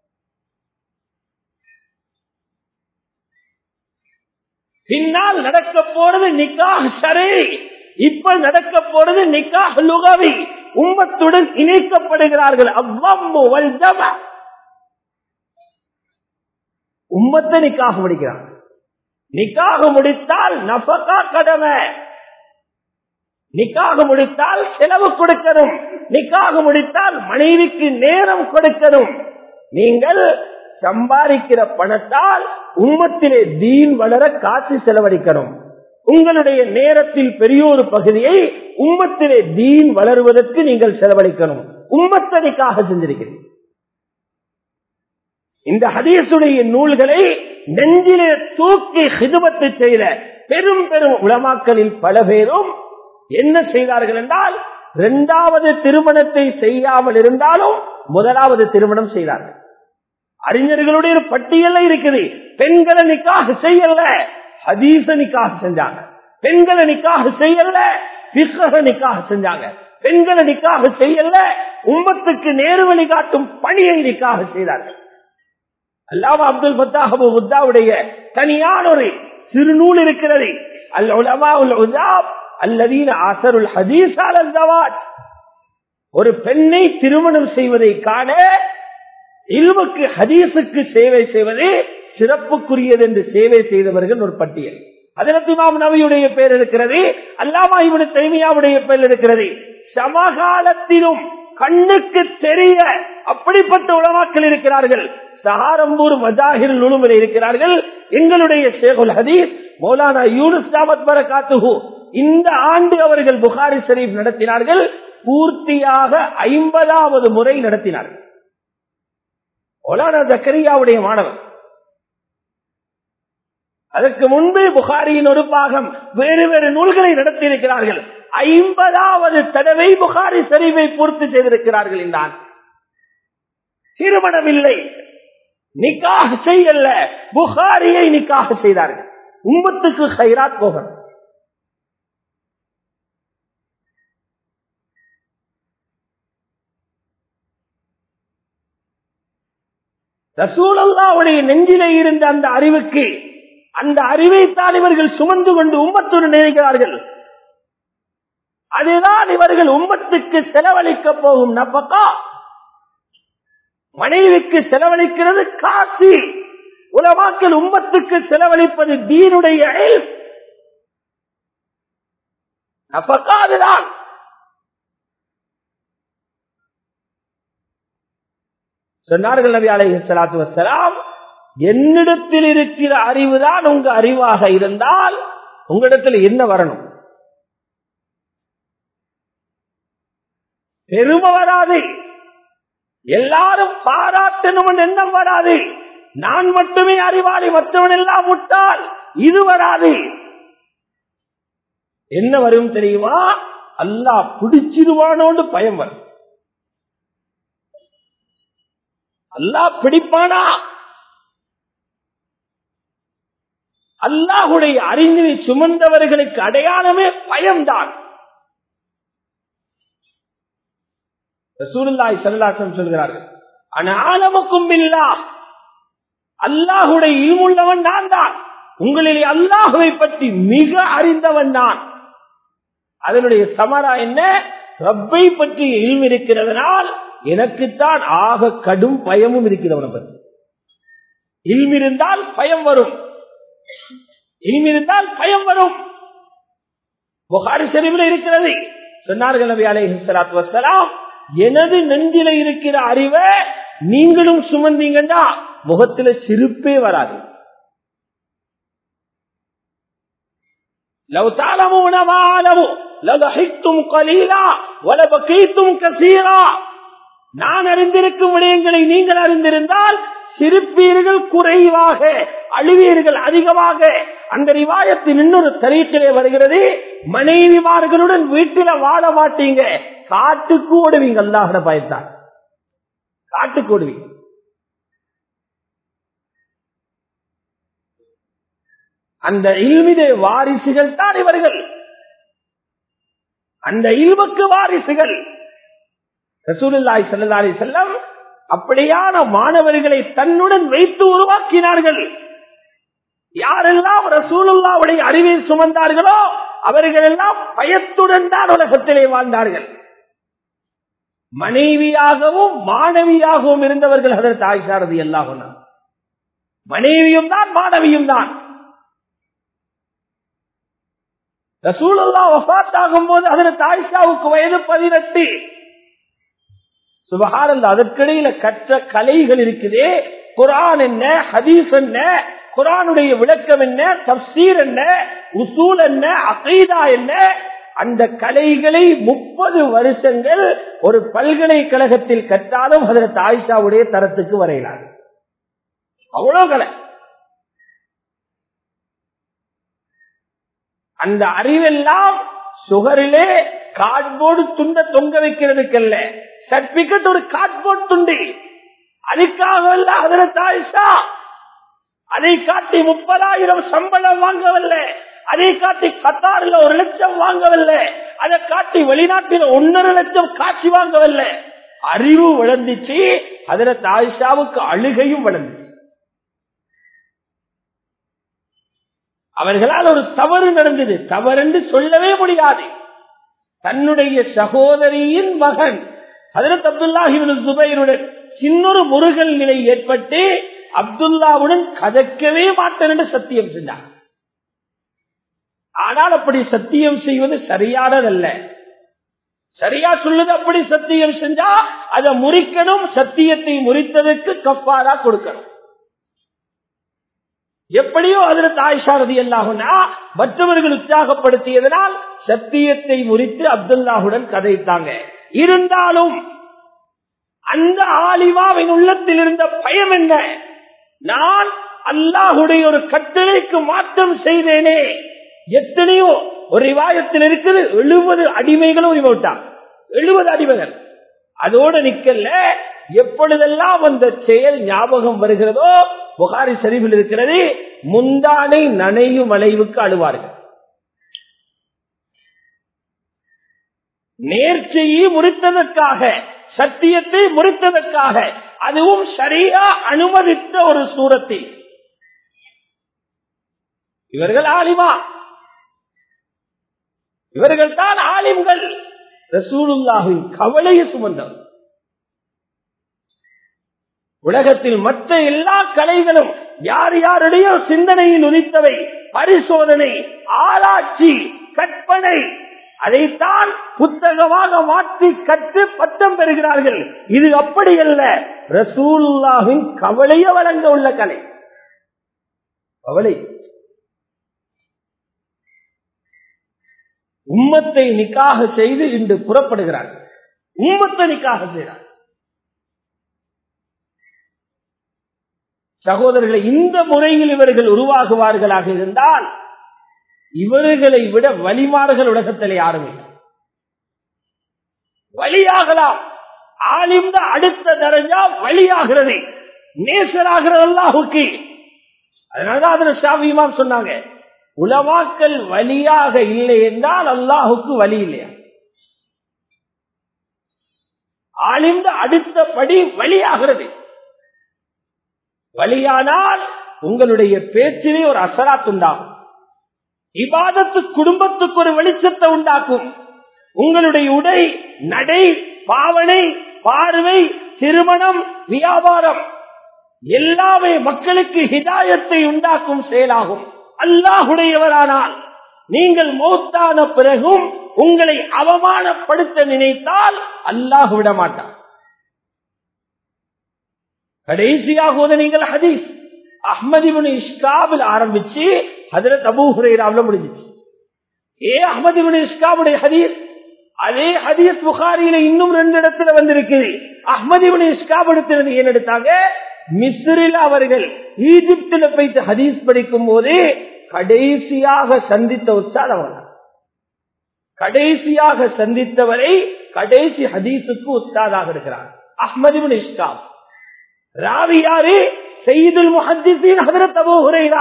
பின்னால் நடக்க போறது நிக்காஹ் ஷரீ, இப்ப நடக்க போறது நிக்காஹ் லுகவி. உம்மத்துடன் இணைக்கப்படுகிறார்கள். அவ்வம்மு வல் ஜம, உம்மத்தை நிக்காஹ் முடிக்கிறார். நிக்காஹ் முடித்தால் நஃபகா கடமை, நிக்காஹ் முடித்தால் செலவு கொடுக்கணும், நிக்காஹ் முடித்தால் மனைவிக்கு நேரம் கொடுக்கணும். நீங்கள் சம்பாதிக்கிற பணத்தால் உம்மத்திலே தீன் வளர காசு செலவழிக்கணும். உங்களுடைய நேரத்தில் பெரிய ஒரு பகுதியை உம்மத்திலே தீன் வளருவதற்கு நீங்கள் செலவழிக்கணும். உம்மத்தனைக்காக செஞ்சிருக்கிறேன். இந்த ஹதீஸுடைய நூல்களை நெஞ்சிலே தூக்கி ஹிதுமத்து செய்த பெரும் பெரும் உலமாக்களில் பல பேரும் என்ன செய்தார்கள் என்றால், 2வது திருமணத்தை செய்யாமல் இருந்தாலும் 1வது திருமணம் செய்தார்கள். அறிஞர்களுடைய ஒரு பட்டியல் இருக்குது. பெண்களை நிக்காஹ் செய்யல, ஹதீஸ நிக்காஹ் செஞ்சாங்க. பெண்களை நிக்காஹ் செய்யல, ஃபிக்ஹ நிக்காஹ் செஞ்சாங்க. பெண்களை நிக்காஹ் செய்யல, உம்மத்துக்கு நேரு வழி காட்டும் பணியை நிக்காஹ் செய்தார்கள். அல்லாமா அப்துல் ஃபத்தாஹ் அபு உத்தாவுடைய தனியான ஒரு சிறுநூல் இருக்கிறது, அல் உலமா உல் உதாப் அல்லதீன அஸருல் ஹதீஸ் அலல் ஜவாஜ். ஒரு பெண்ணை திருமணம் செய்வதை காண இல்முக்கு ஹதீஸுக்கு சேவை செய்வது சிறப்புக்குரியது என்று சேவை செய்தவர்கள் ஒரு பட்டியல். ஹஜ்ரத் இமாம் நவவியுடைய பெயர் இருக்கிறது, அல்லாமா இப்னு தைமியாவுடைய பெயர் இருக்கிறது. சமகாலத்திலும் கண்ணுக்கு தெரிய அப்படிப்பட்ட உலமாக்கள் இருக்கிறார்கள். சஹாரம்பூர் மஜாஹிருல் உலூமில் இருக்கிறார்கள். எங்களுடைய ஷேகுல் ஹதீஸ் மௌலானா யூனுஸ் தாமத் பரகாத்துஹு இந்த ஆண்டு அவர்கள் புகாரி ஷரீப் நடத்தினார்கள். பூர்த்தியாக 50வது முறை நடத்தினார்கள். மௌலானா ஜக்கரியாவுடைய மாணவர். அதற்கு முன்பு புகாரியின் ஒரு பாகம் வேறு வேறு நூல்களை நடத்தியிருக்கிறார்கள். 50வது தடவை புகாரி ஷரீஃபை பூர்த்தி செய்திருக்கிறார்கள். இந்த ஆண்டு திருமணம் இல்லை, நிக்காஹ் செய்யல, புகாரியை நிக்காஹ் செய்தார்கள். உம்மத்துக்கு கைராத் போகணும். ரசூலுல்லாஹ்வுடைய நெஞ்சிலே இருந்த அந்த அறிவுக்கு, அந்த அறிவைத்தான் இவர்கள் சுமந்து கொண்டு உம்மத்துடன் நினைக்கிறார்கள். அதுதான் இவர்கள் உம்மத்துக்கு செலவழிக்க போகும் நபகா. மனைவிக்கு செலவழிக்கிறது காசி. உலமாக்கள் உம்மத்துக்கு செலவழிப்பது தீனுடைய இல்ம். நபகா அதுதான். சொன்னார்கள் நபி அலைஹிஸ்ஸலாத்து வஸ்ஸலாம், என்னிடத்தில் இருக்கிற அறிவுதான் உங்க அறிவாக இருந்தால் உங்களிடத்தில் என்ன வரணும்? பெருமை வராது, எல்லாரும் பாராட்டணும் எண்ணம் வராது, நான் மட்டுமே அறிவாளி மற்றவன் எல்லாம் முட்டாள், இது வராது. என்ன வரும் தெரியுமா? அல்லாஹ் பிடிச்சிருவானோன்னு பயம் வரும். அல்லாஹ் பிடிப்பானா? அல்லாஹுடைய அறிவை சுமந்தவர்களுக்கு அடையாளமே பயம்தான். ரசூலுல்லாஹி ஸல்லல்லாஹு அலைஹி வஸல்லம் சொல்கிறார்கள், அன ஆலமுக்கும் பில்லாஹ், அல்லாஹுடைய இல்முள்ளவன் நான் தான், உங்களிலே அல்லாஹுவை பற்றி மிக அறிந்தவன் நான். அதனுடைய சமரா என்ன? ரப்பை பற்றி இல்மு இருக்கிறதனால் எனக்குத்தான் ஆக கடும் பயமும் இருக்கிறவனை பற்றி. இல்மு இருந்தால் பயம் வரும், இல்மு இருந்தால் பயம் வரும். புகாரி ஷரீஃபில் இருக்கிறது. சொன்னார்கள் நபி அலைஹிஸ்ஸலாத்து வஸ்ஸலாம், எனது நெஞ்சில இருக்கிற அறிவை நீங்களும் சுமந்தீங்கன்னா முகத்தில சிரிப்பே வராது. லவ் தஅலமூன மா அலமு லதஹிக்தும் கலீலா வலபகீதும் கஸீரா. நான் அறிந்திருக்கும் விடயங்களை நீங்கள் அறிந்திருந்தால் சிரிப்பீர்கள் குறைவாக, அழுவீர்கள் அதிகமாக. அந்த ரிவாயத்தின் இன்னொரு தரீக்கிலே வருகிறது, மனைவிமார்களுடன் வீட்டில வாழ மாட்டீங்க, காட்டுக்கு ஓடுவீங்க. அல்லாஹ்வை பயந்தால் காட்டுக்கு ஓடுவீங்க. அந்த இல்மிலே வாரிசுகள் தான் இவர்கள், அந்த இல்முக்கு வாரிசுகள். ரசூலுல்லாஹி ஸல்லல்லாஹு அலைஹி வஸல்லம் அப்படியான மாணவர்களை தன்னுடன் வைத்து உருவாக்கினார்கள். யாரெல்லாம் ரசூலுல்லாஹ்வுடைய அறிவை சுமந்தார்களோ அவர்கள் எல்லாம் பயத்துடன் தான் உலகத்திலே வாழ்ந்தார்கள். மனைவியாகவும் மாணவியாகவும் இருந்தவர்கள் ஹஜ்ரத் ஆயிஷா ரலியல்லாஹு அன்ஹா. மனைவியும் தான் மாணவியும் தான். ரசூலுல்லாஹ் வஃபாத் ஆகும் போது ஹஜ்ரத் ஆயிஷாவுக்கு வயது 18. சுபஹானல்லாஹ். அதற்கிடையில கற்ற கலைகள் இருக்குதே, குர்ஆன் என்ன, ஹதீஸ் என்ன, குர்ஆனுடைய விளக்கம் என்ன, தஃப்சீர் என்ன, உசூல் என்ன, அகீதா என்ன, அந்த கலைகளை 30 வருஷங்கள் ஒரு பல்கலைக்கழகத்தில் கற்றாலும் ஹஜ்ரத் ஆயிஷாவுடைய தரத்துக்கு வரையிலாது. அவ்வளவு கலை. அந்த அறிவெல்லாம் சுகரிலே கார்ட்போர்டு துண்ட தொங்க வைக்கிறதுக்கல்ல, சர்டிபிகேட் ஒரு கார்ட்போர்டு துண்டி, அதுக்காக ஹஜ்ரத் ஆயிஷா அதை காட்டி 30,000 சம்பளம் வாங்கவில்லை. அதை காட்டி கத்தாரில் 1 லட்சம் வாங்கவில்லை, அதை காட்டி வெளிநாட்டில் 1.5 லட்சம் காட்சி வாங்கவில்லை. அறிவு வளர்ந்துச்சு. ஹஜ்ரத் ஆயிஷாவுக்கு அழுகையும் வளர்ந்துச்சு. அவர்களால் ஒரு தவறு நடந்தது, தவறு சொல்லவே முடியாது. தன்னுடைய சகோதரியின் மகன் ஹஜ்ரத் அப்துல்லாஹ் இப்னு ஜுபைருடன் சின்னொரு முருகல் நிலை ஏற்பட்டு அப்துல்லாவுடன் கதைக்கவே மாட்டேன் என்று சத்தியம் செஞ்சார். ஆனால் அப்படி சத்தியம் செய்வது சரியானதல்ல. சரியா சொல்லுது, அப்படி சத்தியம் செஞ்சா அதை முறிக்கணும். சத்தியத்தை முறித்ததற்கு கஃபாரா கொடுக்கணும். எப்படியோ ஹஜ்ரத் ஆயிஷா ரலியல்லாஹு அன்ஹா மற்றவர்கள் உற்சாகப்படுத்தியதனால் சத்தியத்தை முறித்து அப்துல்லாஹுடன் கதைத்தாங்க. இருந்தாலும் அந்த ஆலிமாவின் உள்ளத்தில் இருந்த பயம் என்ன? நான் அல்லாஹுடைய ஒரு கட்டளைக்கு மாற்றம் செய்தேனே. எத்தனையோ ஒரு ரிவாயத்தில் இருக்குது 70 அடிமைகளும் விட்டான். 70 அடிமைகள் அதோடு நிக்கல. எப்பொழுதெல்லாம் அந்த செயல் ஞாபகம் வருகிறதோ, புகாரி ஷரீஃபில் இருக்கிறது, முந்தானை நனையும் அளவுக்கு அழுவார்கள். நேர்ச்சையை முறித்ததற்காக, சத்தியத்தை முறித்ததற்காக, அதுவும் சரியா அனுமதித்த ஒரு சூரத்தை. இவர்கள் ஆலிமா, இவர்கள் தான் ஆலிம்கள். ரசூலுல்லாஹின் கவலையை சுமந்தவர். உலகத்தில் மற்ற எல்லா கலைகளும் யார் யாருடைய சிந்தனையில் உதித்தவை, பரிசோதனை, ஆராய்ச்சி, கற்பனை, அதைத்தான் புத்தகமாக மாற்றி கற்று பட்டம் பெறுகிறார்கள். இது அப்படி அல்ல. ரசூலுல்லாஹின் கவலையை வழங்க உள்ள கலை. கவலை உம்மத்தை நிக்காக செய்து இன்று புறப்படுகிறார்கள். உம்மத்தை நிக்காக செய்கிறார். சகோதரர்களை, இந்த முறையில் இவர்கள் உருவாகுவார்களாக இருந்தால் இவர்களை விட வலிமார்கள் உலகத்தில் யாரும் இல்லை. வலியாகலாம். ஆலிம் அடுத்த தரஞ்சா வலியாகிறது, நேசராகிறது அல்லாஹுக்கு. அதனாலதான் அதில் ஷாஃபி இமாம் சொன்னாங்க, உலமாக்கள் வலியாக இல்லை என்றால் அல்லாஹுக்கு வலி இல்லையா. ஆலிம் அடுத்த படி வலியாகிறது. வலியானால் உங்களுடைய பேச்சிலே ஒரு அசராத் உண்டாகும். இபாதத்து குடும்பத்துக்கு ஒரு வெளிச்சத்தை உண்டாக்கும். உங்களுடைய உடை, நடை, பாவனை, பார்வை, திருமணம், வியாபாரம் எல்லாமே மக்களுக்கு ஹிதாயத்தை உண்டாக்கும் செயலாகும். அல்லாஹுடையவரானால் நீங்கள் மௌத்தான பிறகும் உங்களை அவமானப்படுத்த நினைத்தால் அல்லாஹ் விட மாட்டார். கடைசியாக நீங்கள் ஹதீஸ் அஹ்மத் இப்னு இஸ்காபில் ஆரம்பிச்சு ஹஜ்ரத் அபூ ஹுரைராவுல முடிஞ்சிச்சு. அஹ்மத் இப்னு இஸ்காபுடைய ஹதீஸ், அதே ஹதீஸ் புகாரியில இன்னும் 2 இடத்துல வந்திருக்குது. அஹ்மத் இப்னு இஸ்காப் எடுத்தது ஏன் எடுத்தாங்க? மிஸ்ரில் அவர்கள் ஈஜிப்தில போயிட்டு ஹதீஸ் படிக்கும் போது கடைசியாக சந்தித்த உஸ்தாத் அவர். கடைசியாக சந்தித்தவரை கடைசி ஹதீஸுக்கு உஸ்தாதாக இருக்கிறார் அஹ்மத் இப்னு இஸ்காப். ராவி யாரு? சையதுல் முஹத்திஸீன் ஹஜ்ரத் அபூ ஹுரைரா.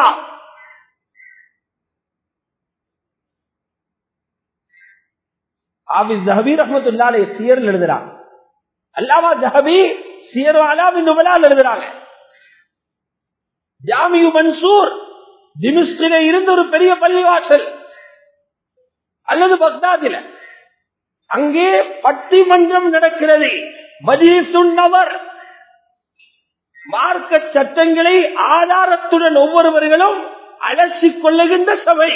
ஹாஃபிஸ் ஸஹபி ரஹ்மத்துல்லாஹி அலைஹி சியர் எழுதுறாங்க. அல்லாமா ஸஹபி சியர் அலாமின் நுபலால் எழுதுறாங்க. ஜாமிஉ மன்சூர் திமிஷ்கிலே இருந்த ஒரு பெரிய பள்ளிவாசல் அல்லது பக்தாதில, அங்கே பட்டிமன்றம் நடக்கிறது. மஜ்லிஸுன் நவர், மார்க்க சட்டங்களை ஆதாரத்துடன் ஒவ்வொருவர்களும் அலசிக் கொள்ளுகின்ற சபை.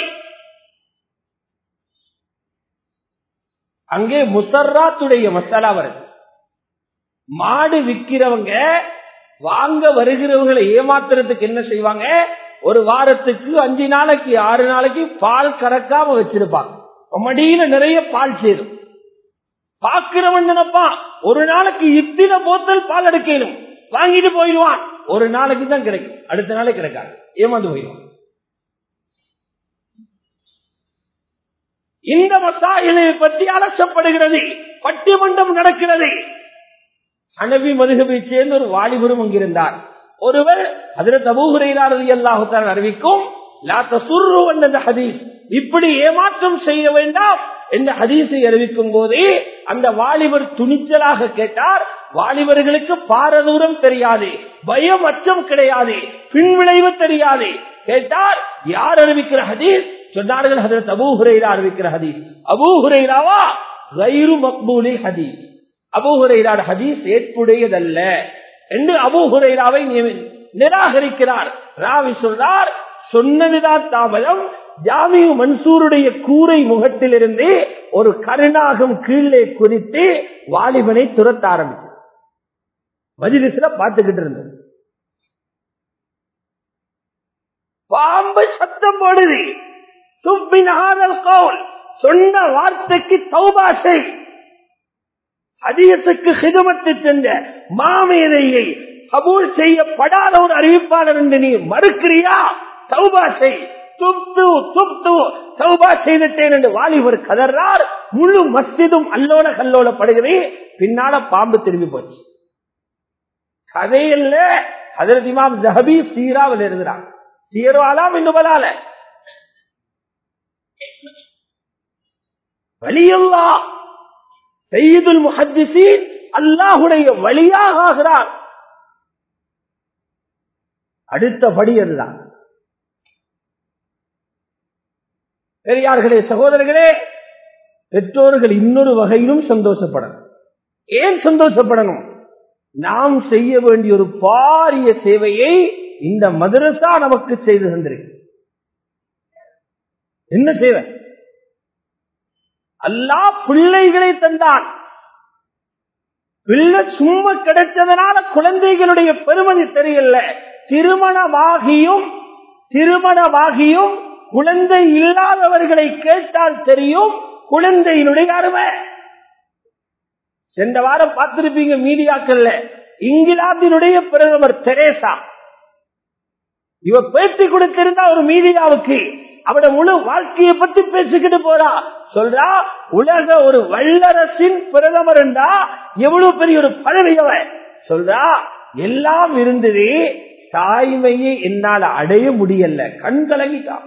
அங்கே முசர்ராத்துடைய மசாலா வருது. மாடு விற்கிறவங்க வாங்க வருகிறவர்களை ஏமாத்துறதுக்கு என்ன செய்வாங்க? ஒரு வாரத்துக்கு 5 நாளைக்கு 6 நாளைக்கு பால் கறக்காம வச்சிருப்பாங்க. மடியில நிறைய பால் சேரும். பாக்குறவன் நினைப்பா ஒரு நாளைக்கு இத்தனை போத்தல் பால் எடுக்கணும், வாங்கிட்டு போயிடுவான். ஒரு நாளைக்கு தான் கிடைக்கும், அடுத்த நாளைக்கு கிடைக்காது, ஏமாந்து போயிடுவான். இந்த மசாயிலை பற்றி அலசப்படுகிறது, பட்டிமன்றம் நடக்கிறது. ஹனபி மதுஹபை சேர்ந்த ஒரு வாலிபரும் அங்கிருந்தார். ஒருவர் ஹஜ்ரத் அபூ ஹுரைரா ரலியல்லாஹு தஆலா அறிவிக்கும் லா தசுர்ரு அந்த ஹதீஸ், இப்படி ஏமாற்றம் செய்ய வேண்டாம் என்ற ஹதீஸை அறிவிக்கும் போதே அந்த வாலிபர் துணிச்சலாக கேட்டார். வாலிபர்களுக்கு பாரதூரம் தெரியாது, பயம் அச்சம் கிடையாது, பின்விளைவு தெரியாது. கேட்டார், யார் அறிவிக்கிற ஹதீஸ்? சொன்னார்கள், ஹஜ்ரத் அபூ ஹுரைரா அறிவிக்கிற ஹதீஸ். அபூ ஹுரைராவா? கைரு மக்பூலி ஹதீஸ். அபூ ஹுரைரா ஹதீஸ் ஏற்புடையதல்ல என்று அபூ ஹுரைராவை நிராகரிக்கிறார். ராவி சொல்றார், சொன்னதுதான் தாமதம். ஜாமிஉ மன்சூருடைய கூரை முகத்திலிருந்து ஒரு கருநாகம் கீழே குறித்து வாலிபனை துரத்த ஆரம்பித்தார். மஜ்லிஸ்ல பார்த்துக்கிட்டு இருந்தது. பாம்பு சத்தம் போடுது. சொன்ன வார்த்தைக்கு தௌபா செய். ஹதீஸுக்கு ஹிதமத்து சென்ற மாமேதையை கபூல் செய்யப்படாத ஒரு அறிவிப்பாளர் என்று நீ மறுக்கிறியா? தௌபா செய். தௌபா செய்துட்டேன் என்று வாலிபர் கதறார். முழு மஸ்ஜிதும் அல்லோல கல்லோலப்படுகிறது. பின்னால பாம்பு திரும்பி போச்சு. கதையில்ல. ஹஜ்ரத் இமாம் ஸஹபி சீராவில் எழுதுறாங்க. சீராலாம் இன்னுபலால வலியுல்லாஹ் சய்யிதுல் முஹத்திஸீன் அல்லாஹ்வுடைய வலியாக ஆகிறார். அடுத்த படி அதுதான். பெரியார்களே, சகோதரர்களே, பெற்றோர்கள் இன்னொரு வகையிலும் சந்தோஷப்படணும். ஏன் சந்தோஷப்படணும்? நாம் செய்ய வேண்டிய ஒரு பாரிய சேவையை இந்த மதரசா நமக்கு செய்து தந்திருக்கு. என்ன சேவை? அல்லாஹ் பிள்ளைகளை தந்தான். பிள்ளை சும்மா கிடைச்சதனால குழந்தைகளுடைய பெருமதி தெரியல. திருமணமாகியும் குழந்தை இல்லாதவர்களை கேட்டால் தெரியும் குழந்தையினுடைய அருமை. சென்ற வாரம் பார்த்திருப்பீங்க மீடியாக்கள்ல, இங்கிலாந்தினுடைய பிரதமர் தெரேசா இவ பேட்டி கொடுத்திருந்தா ஒரு மீடியாவுக்கு அவட முழு வாழ்க்கையை பத்தி பேசிக்கிட்டு போறா. சொல்றா, உலக ஒரு வல்லரசின் பிரதமர் என்றா எவ்வளவு பெரிய ஒரு பதவியவ. சொல்றா, எல்லாம் இருந்தது, தாய்மையை என்னால் அடைய முடியல, கண் கலங்கிட்டான்.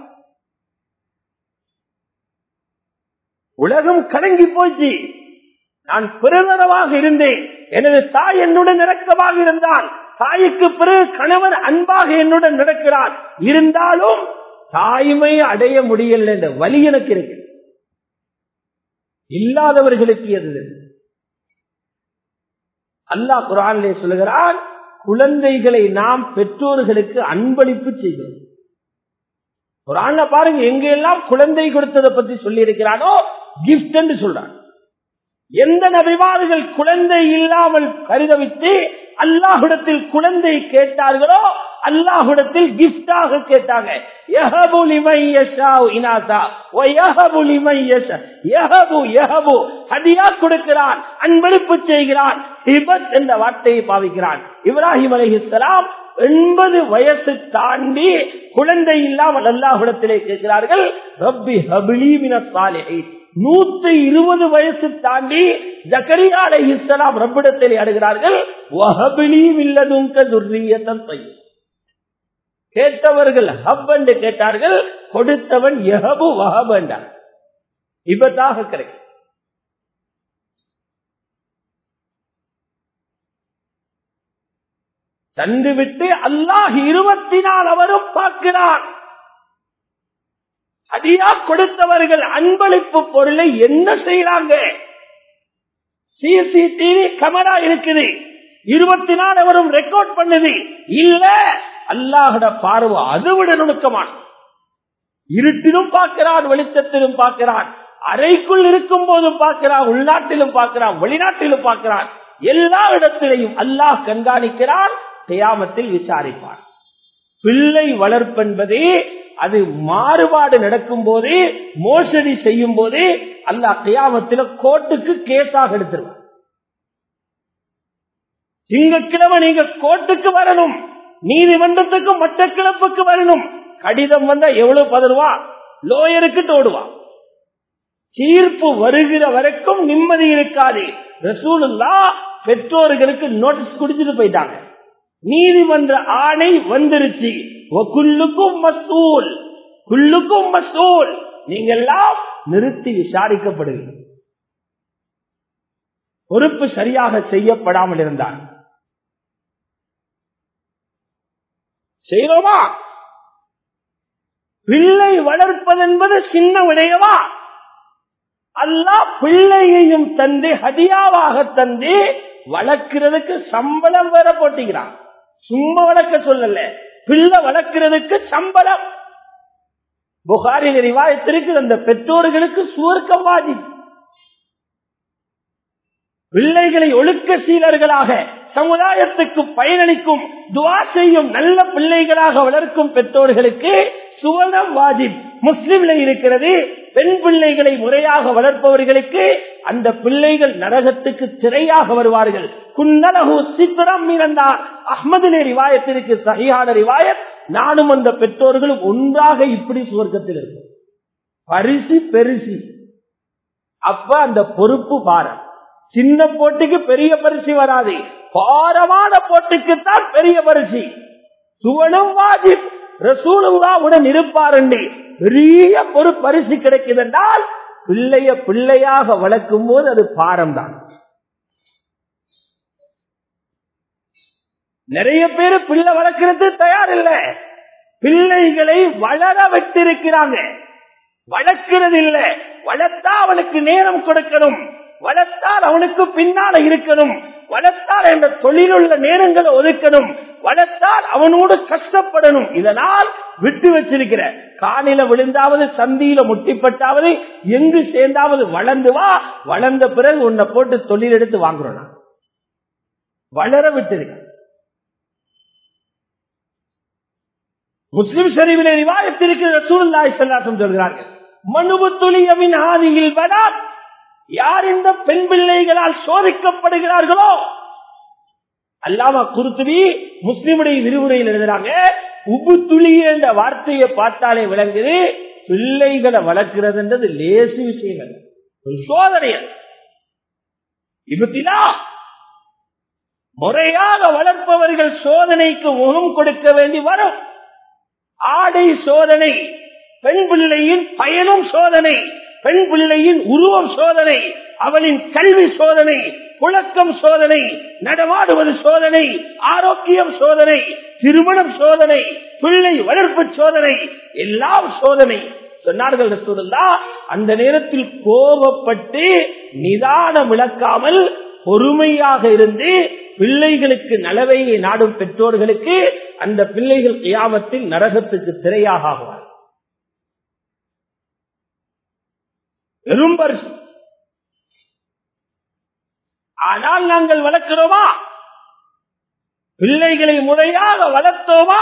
உலகம் கலங்கி போச்சு. நான் பிரதமராக இருந்தேன், எனது தாய் என்னுடன் இறக்கமாக இருந்தான், தாய்க்கு பிறகு கணவர் அன்பாக என்னுடன் நடக்கிறார், இருந்தாலும் தாய்மை அடைய முடியல என்ற வலி எனக்கு இருக்கு. இல்லாதவர்களுக்கு எது? அல்லாஹ் குர்ஆனிலே சொல்லுகிறான், குழந்தைகளை நாம் பெற்றோர்களுக்கு அன்பளிப்பு செய்கிறோம். குர்ஆன்ல பாருங்க, எங்கெல்லாம் குழந்தை கொடுத்ததை பத்தி சொல்லி இருக்கிறானோ கிஃப்ட் என்று சொல்றான். எந்த நபிமார்கள் குழந்தை இல்லாமல் கருதவித்து அல்லாஹ்விடத்தில் குழந்தை கேட்டார்களோ அல்லாஹ்விடத்தில் கிஃப்டாக கேட்டாங்க. யஹபு லிமன் யஷாஉ இனாஸா வ யஹபு லிமன் யஷா யஹபு ஹதியா கொடுக்கிறான், அன்பளிப்பு செய்கிறான். ஹிபத் என்ற வார்த்தையை பாவிக்கிறான். இப்ராஹிம் அலைஹிஸ்ஸலாம் 80 வயசு தாண்டி குழந்தை இல்லாமல் அல்லாஹ்விடத்திலே கேட்கிறார்கள், ரப்பி ஹப்லி மினஸ் சாலிஹீன். 120 வயசு தாண்டி ஜக்கரியா அலைஹிஸ்ஸலாம் ரப்பிடத்திலே அழுகிறார்கள், வஹப்லி மின் லதுன்க ذُرِّيَّةً طَيِّبَةً. கேட்டவர்கள் ஹப் என்று கேட்டார்கள், கொடுத்தவன் யஹபு வஹப் என்றார். இபத்தாக கிடைக்கும். தந்துவிட்டு அல்லாஹ் 24 அவரும் பார்க்கிறான். அதிகா கொடுத்தவர்கள் அன்பளிப்பு பொருளை என்ன செய்யறாங்க? சிசிடிவி கேமரா இருக்குது, 24 அவரும் ரெக்கார்ட் பண்ணுது. இல்ல, அல்லாஹ்வுடைய பார்வை அதை விட நுணுக்கமான. இருட்டிலும் பார்க்கிறான், வெளிச்சத்திலும் பார்க்கிறான், அறைக்குள் இருக்கும் போதும் பார்க்கிறான், உள்நாட்டிலும் பார்க்கிறான், வெளிநாட்டிலும் பார்க்கிறான். எல்லா இடத்திலையும் அல்லாஹ் கண்காணிக்கிறான். கியாமத்தில் விசாரிப்பான். பிள்ளை வளர்ப்பென்பது அது மாறுபாடு நடக்கும் போதே, மோசடி செய்யும் போதே அல்லாஹ் கியாமத்தில் கோர்ட்டுக்கு கேஸாக எடுத்துருவான். திங்கட்கிழமை நீங்க கோர்ட்டுக்கு வரணும், நீதிமன்றத்துக்கு மட்டக்களப்புக்கு வரணும். கடிதம் வந்தா எவ்வளவு பதறுவான், லோயருக்கு தோடுவான். தீர்ப்பு வருகிற வரைக்கும் நிம்மதி இருக்காது. ரசூலுல்லாஹ் பெற்றோர்களுக்கு நோட்டீஸ் குடிச்சிட்டு போயிட்டாங்க. நீதிமன்ற ஆணை வந்துருச்சு. குல்லுக்கும் மஸ்ஊல், குல்லுக்கும் மஸ்ஊல், நீங்க எல்லாம் நிறுத்தி விசாரிக்கப்படுவீர்கள். பொறுப்பு சரியாக செய்யப்படாமல் இருந்தால் செய்வோமா? பிள்ளை வளர்ப்பதென்பது சின்ன விடயமா? அல்லாஹ் பிள்ளையையும் தந்து ஹதியாவாக தந்து வளர்க்கிறதுக்கு சம்பளம் வேற போட்டுக்கிறான். சும்மா வளர்க்க சொல்லல, பிள்ளை வளர்க்கிறதுக்கு சம்பளம். புகாரில் ரிவாயத்திற்கு அந்த பெற்றோர்களுக்கு சுவர்க்கம் வாஜிப். பிள்ளைகளை ஒழுக்க சீலர்களாக சமுதாயத்துக்கு பயனளிக்கும் துஆ செய்யும் நல்ல பிள்ளைகளாக வளர்க்கும் பெற்றோர்களுக்கு சுவர்க்கம் வாஜிப். முஸ்லிம்ல இருக்கிறது. பெண் பிள்ளைகளை முறையாக வளர்ப்பவர்களுக்கு அந்த பிள்ளைகள் நரகத்துக்கு திரையாக வருவார்கள். குன்னலஹு சித்ரம் மினன்னார். அஹ்மதிலே ரிவாயத்திற்கு சஹீஹான ரிவாயத். நானும் அந்த பெற்றோர்களும் ஒன்றாக இப்படி சுவர்க்கத்தில் இருக்கும். பரிசு பெருசி. அப்ப அந்த பொறுப்பு பாரம். சின்ன போட்டிக்கு பெரிய பரிசு வராது, பாரமான போட்டிக்குத்தான் பெரிய பரிசு. சுவனம் வாஜிப். ரசூலுல்லாஹ்வுடன் இருப்பார் என்று பெரிய ஒரு பரிசு கிடைக்குது என்றால் பிள்ளைய பிள்ளையாக வளர்க்கும் போது அது பாரம் தான். நிறைய பேரு பிள்ளை வளர்க்கிறது தயார் இல்லை. பிள்ளைகளை வளர விட்டிருக்கிறாங்க, வளர்க்கிறது இல்லை. வளர்த்தா அவனுக்கு நேரம் கொடுக்கணும், வளர்த்தால் அவனுக்கு பின்னால இருக்கணும், வளர்த்தால் என்ற தொழிலுள்ள நேரங்களை ஒதுக்கணும், வளர்த்தால் அவனோடு கஷ்டப்படணும். இதனால் விட்டு வச்சிருக்கிற காணில விழுந்தாவது சந்தியில முட்டிப்பட்டாவது எங்கு சேர்ந்தாவது வளர்ந்து வா. வளர்ந்த பிறகு உன்னை போட்டு தொழில் எடுத்து வாங்குறோம். வளர விட்டிருக்க. முஸ்லிம் ஷரீஃபிலே ரிவாயத்திற்கு ரசூலுல்லாஹி ஸல்லல்லாஹு அலைஹி வஸல்லம் சொல்கிறார்கள், மனுபு துலியமின் ஆதியில் பனாத். யார் இந்த பெண் பிள்ளைகளால் சோதிக்கப்படுகிறார்களோ, அல்லாமா குர்துபி முஸ்லிமுடைய விரிவுரையில் எழுதுறாங்க, உபு துளி என்ற வார்த்தையை பார்த்தாலே விளங்குது, பிள்ளைகளை வளர்க்கிறது லேசு விஷயம், ஒரு சோதனை. இப்பத்திலா முறையாக வளர்ப்பவர்கள் சோதனைக்கு முகம் கொடுக்க வேண்டி வரும். ஆடை சோதனை, பெண் பிள்ளையின் பயனும் சோதனை, பெண் பிள்ளையின் உருவம் சோதனை, அவளின் கல்வி சோதனை, புழக்கம் சோதனை, நடமாடுவது சோதனை, ஆரோக்கியம் சோதனை, திருமணம் சோதனை, பிள்ளை வளர்ப்பு சோதனை, எல்லாம் சோதனை. சொன்னார்கள் ரசூலுல்லாஹ், அந்த நேரத்தில் கோபப்பட்டு நிதானம் இழக்காமல் பொறுமையாக இருந்து பிள்ளைகளுக்கு நலவையை நாடும் பெற்றோர்களுக்கு அந்த பிள்ளைகள் கியாமத்தில் நரகத்துக்கு திரையாக ஆகுவார். பெரும்பரிசு. ஆனால் நாங்கள் வளர்க்கிறோமா? பிள்ளைகளை முறையாக வளர்த்தோமா?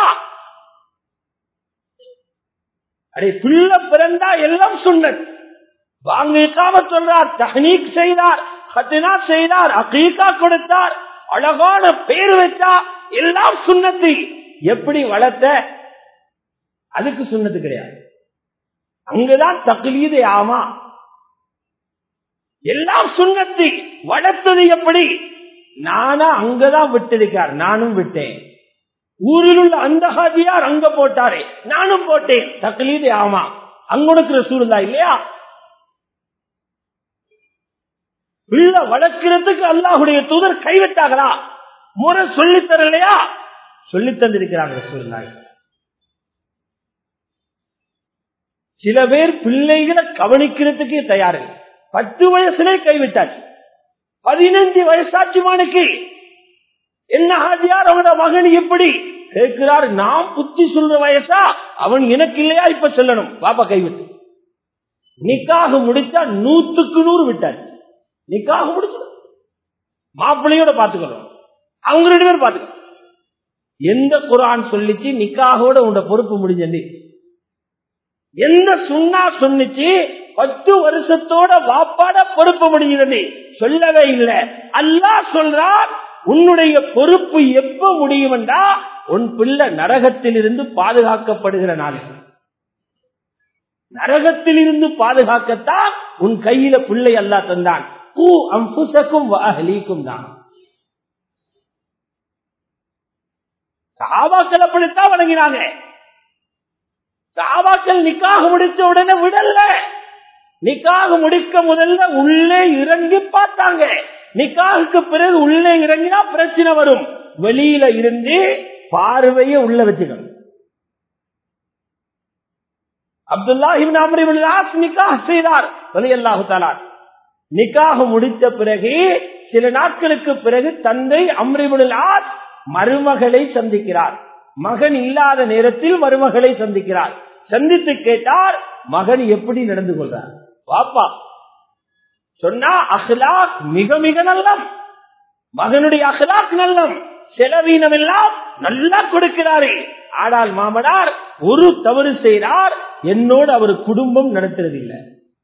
அடே, பிள்ளை பிறந்தா எல்லாம் சுன்னத். வாங்கிக்காம சொல்றார், தஹ்னீக் செய்தார், ஹத்னா செய்தார், அகீகா கொடுத்தார், அழகான பேர் வச்சா, எல்லாம் சுன்னத்து. எப்படி வளர்த்த? அதுக்கு சுன்னத்து கிடையாது. அங்குதான் தக்லீது. ஆமா, எல்லாம் சுன்னத்து. வளர்த்தது எப்படி? நானா அங்கதான் விட்டிருக்கார், நானும் விட்டேன். ஊரில் உள்ள அந்த ஹாஜியார் அங்க போட்டாரே, நானும் போட்டேன். தக்லீது. ஆமா, அங்குனக்கு ரசூலுல்லாஹ் இல்லையா? பிள்ளை வளர்க்கிறதுக்கு அல்லாஹ்வுடைய தூதர் கைவிட்டாங்களா? முறை சொல்லித் தரலையா? சொல்லித் தந்திருக்கிறாங்க ரசூலுல்லாஹ். சில பேர் பிள்ளைகளை கவனிக்கிறதுக்கே தயாரு. 10 வயசுலே கைவிட்டாச்சு. 15 வயசாச்சுமானுக்கு என்ன ஹாஜியார் அவனோட மகன் எப்படி கேட்கிறார்? நாம் புத்தி சொல்ற வயசா? அவன் எனக்கு இல்லையா இப்ப சொல்லணும். பாப்பா கைவிட்டு நிக்காக முடிச்சா 100க்கு 100 விட்டாச்சு. நிக்காக முடிச்சு மாப்பிள்ளையோட பாத்துக்கணும், அவங்க 2 பேரும் பாத்துக்கணும். எந்த குர்ஆன் சொல்லிச்சு நிக்காகோட உண்ட பொறுப்பு முடிஞ்சது? எந்த சுன்னா சொன்னிச்சு 10 வருஷத்தோட வாப்பாட பொறுப்பு முடிகிறது? சொல்லவே இல்லை. அல்லாஹ் சொல்றான், உன்னுடைய பொறுப்பு எப்ப முடியும் என்றா உன் பிள்ளை நரகத்தில் இருந்து பாதுகாக்கப்படுகிற நாள். நரகத்தில் இருந்து பாதுகாக்கத்தான் உன் கையில பிள்ளை அல்லாஹ் தந்தான். அன்புசக்கும் அஹ்லீக்கும் தான். சஹாபாக்கள் அப்படித்தான் வழங்கினாங்க. சஹாபாக்கள் நிக்காக முடிச்ச உடனே விடல. நிக்காக முடிக்க முதல்ல உள்ளே இறங்கி பார்த்தாங்க. நிக்காவுக்கு பிறகு உள்ளே இறங்கினா பிரச்சனை வரும். வெளியில இருந்து பார்வையை உள்ள வச்சுக்கணும். அப்துல்லா இப்னு அம்ர் இப்னு ஆஸ் நிக்காஹ் செய்தார் ரலியல்லாஹு தஆலா. நிக்காஹ் முடிச்ச பிறகு சில நாட்களுக்கு பிறகு தந்தை அம்ர் இப்னு ஆஸ் மருமகளை சந்திக்கிறார். மகன் இல்லாத நேரத்தில் மருமகளை சந்திக்கிறார். சந்தித்து கேட்டார், மகன் எப்படி நடந்து கொள்றார்? பாப்பா சொன்னா அஹ்லாக் மிக மிக நல்லம், மகனுடைய அஹ்லாக் நல்லம், செலவீனம் எல்லாம் நல்லா கொடுக்கிறாரு. ஆனால் மாமனார் ஒரு தவறு செய்தார், என்னோடு அவர் குடும்பம் நடத்துறதில்லை.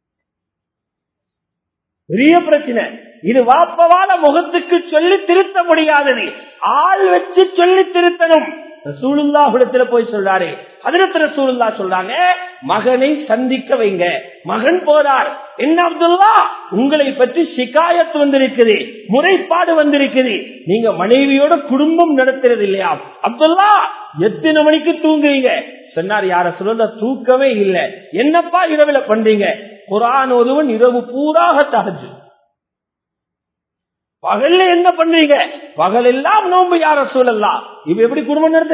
பெரிய பிரச்சனை இது. வாப்பவால முகத்துக்கு சொல்லி திருத்த முடியாதது, ஆள் வச்சு சொல்லி திருத்தணும். ரசூலுல்லாஹ்விடத்துல போய் சொல்றாரு. ஹஜ்ரத் ரசூலுல்லாஹ் சொல்றாங்க, மகனை சந்திக்க வைங்க. மகன் போறார். என்ன அப்துல்லா, உங்களை பற்றி ஷிகாயத் வந்திருக்குது, முறைப்பாடு வந்திருக்குது, நீங்க மனைவியோட குடும்பம் நடத்துறது இல்லையா? அப்துல்லா, எத்தனை மணிக்கு தூங்குறீங்க? சொன்னார், யார சொல்ல தூக்கமே இல்லை. என்னப்பா இரவுல பண்றீங்க? குர்ஆன் ஓதுவன் இரவு பூராக தஹஜ்ஜுத். பகல்ல என்ன பண்றீங்க? பகல் எல்லாம் நோன்பு. யார சொல்லலாம், இவ எப்படி குடும்பம் நடத்து?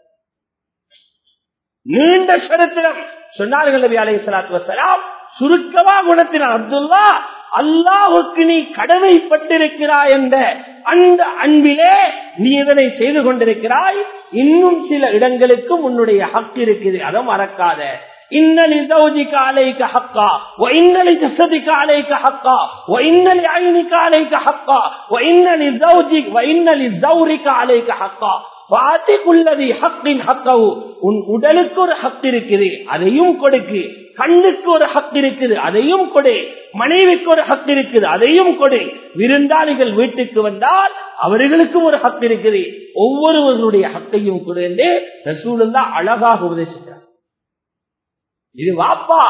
நீண்ட சரித்திரம் சொன்னார்கள் நபி அலைஹிஸ்ஸலாத்து வஸலாம். சுருக்கமா குணத்தினார், அப்துல்லா, அல்லாஹ்வுக்கு நீ கடமைப்பட்டிருக்கிறாய் என்ற அந்த அன்பிலே நீ இதனை செய்து கொண்டிருக்கிறாய். இன்னும் சில இடங்களுக்கும் உன்னுடைய ஹக் இருக்குது, அதை மறக்காத. إن لزوجك عليك حقا وإن لجسدك عليك حقا وإن لعينك عليك حقا وإن لزورك عليك حقا فآتِ كل ذي حق حقه. உன் உடலுக்கு ஒரு ஹக் இருக்குது, அதையும் கொடுக்கு. கண்ணுக்கு ஒரு ஹக் இருக்குது, அதையும் கொடு. மனைவிக்கு ஒரு ஹக் இருக்குது, அதையும் கொடு. விருந்தாளிகள் வீட்டுக்கு வந்தால் அவர்களுக்கும் ஒரு ஹக் இருக்குது, ஒவ்வொருவருடைய ஹக்கையும் கொடு என்று ரசூலுல்லாஹ் அழகாக உபதேசிக்கிறார். இது வாப்பா.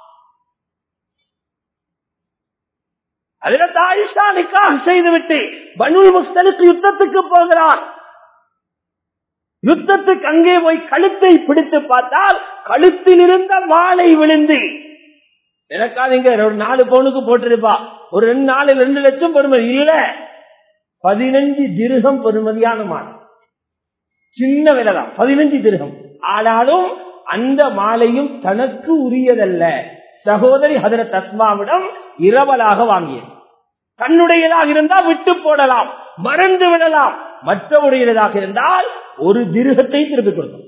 ஹஜ்ரத் ஆயிஷா நிக்காஹ் செய்துவிட்டு பனுல் முஸ்தலிக் யுத்தத்துக்கு போகிறார். யுத்தத்துக்கு அங்கே போய் கழுத்தை பிடித்து பார்த்தால் கழுத்தில் இருந்த மாலை விழுந்து, எனக்காதீங்க ஒரு 4 பவுனுக்கு போட்டிருப்பா, ஒரு 2 லட்சம் பெறுமதி இல்ல, 15 திர்ஹம் பெறுமதியான மாலை. சின்ன விலைதான் 15 திர்ஹம். ஆனாலும் அந்த மாலையும் தனக்கு உரியதல்ல, சகோதரி ஹஜ்ரத் அஸ்மாவிடம் இரவலாக வாங்கியது. தன்னுடையதாக இருந்தால் விட்டு போடலாம், மறந்து விடலாம். மற்றவருடையதாக இருந்தால் ஒரு திர்ஹத்தை திருப்பி கொடுக்கும்.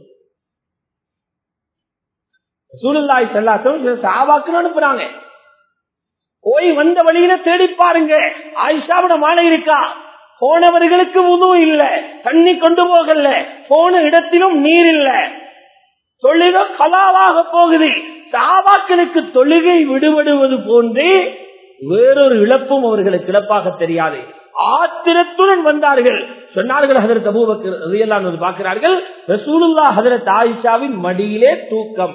ரசூலுல்லாஹி ஸல்லல்லாஹு அலைஹி வஸல்லம் சஹாபாக்கள் அனுப்புறாங்க, போய் வந்த வழியில தேடி பாருங்க, ஆயிஷாவோட மாலை இருக்கா? போனவர்களுக்கு வுது இல்ல, தண்ணி கொண்டு போகல, போன இடத்திலும் நீர் இல்ல, தொழுகை கலாவாக போகுது. சஹாபாக்களுக்கு தொழுகை விடுபடுவது போன்று வேறொரு இழப்பும் அவர்களுக்கு இழப்பாக தெரியாது. ஆத்திரத்துடன் வந்தார்கள். சொன்னார்கள், ஹஜ்ரத் அபூபக்கர் ரலியல்லாஹு அன்ஹு பார்க்கிறார்கள், ரசூலுல்லாஹ் ஹஜ்ரத் ஆயிஷாவின் மடியிலே தூக்கம்.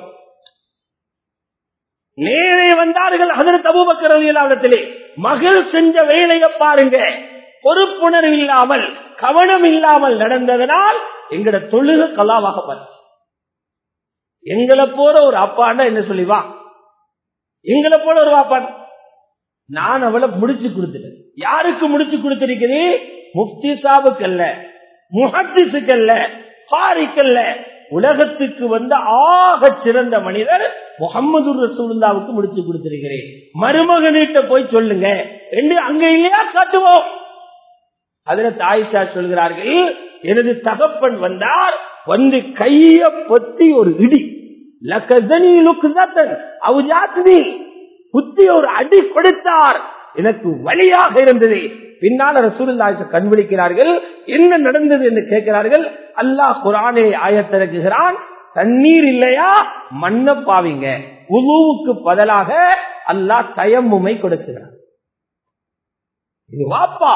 நேரே வந்தார்கள் ஹஜ்ரத் அபூபக்கர் ரலியல்லாஹு அன்ஹு, மகள் செஞ்ச வேலையை பாருங்க, பொறுப்புணர்வு இல்லாமல் கவனம் இல்லாமல் நடந்ததனால் எங்கட தொழுகை கலாவாக போச்சு. எங்களை போற ஒரு அப்பாண்டா என்ன சொல்லிவா, எங்களை போல ஒரு அப்பாண்டா. நான் அவளை முடிச்சு கொடுத்துட்டேன். யாருக்கு முடிச்சு கொடுத்திருக்கிறேன்? முஃப்தி சாபுக்கு அல்ல, முஹத்திஸுக்கு அல்ல, ஃபாரிக்கல்ல, உலகத்துக்கு வந்த ஆக சிறந்த மனிதர் முஹம்மது ரசூலுல்லாஹ்வுக்கு முடிச்சு கொடுத்திருக்கிறேன். மருமகனிட்ட போய் சொல்லுங்க என்று அங்க இல்லையா காட்டுவோம். ஹஜ்ரத் ஆயிஷா சொல்கிறார்கள், எனது தகப்பன் வந்தார், வந்து கைய பொத்தி ஒரு இடி, லக்கஸனி லுக்ஸதன் அவ்ஜாத்னி, புத்தி ஒரு அடி கொடுத்தார், எனக்கு வலியாக இருந்தது. பின்னால ரசூலுல்லாஹி கண் விழிக்கிறார்கள், என்ன நடந்தது என்று கேட்கிறார்கள். அல்லாஹ் குர்ஆனை ஆயத்திறக்குகிறான், தண்ணீர் இல்லையா மண்ணை பாவிங்க, வுதுவுக்கு பதிலாக அல்லாஹ் தயம்முமை கொடுக்கிறான். இது வாப்பா,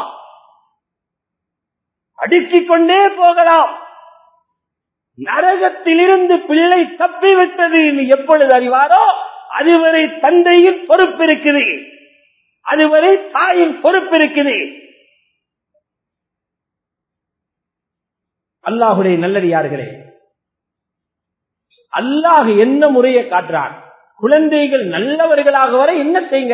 அடுக்கிக் கொண்டே போகலாம். நரகத்திலிருந்து பிள்ளை தப்பிவிட்டது எப்பொழுது அறிவாரோ அதுவரை தந்தையின் பொறுப்பு இருக்குது, அதுவரை தாயின் பொறுப்பு இருக்குது. அல்லாஹுடைய நல்லடியார்களே, அல்லாஹ் என்ன முறையை காட்டுறான்? குழந்தைகள் நல்லவர்களாக வர என்ன செய்யுங்க?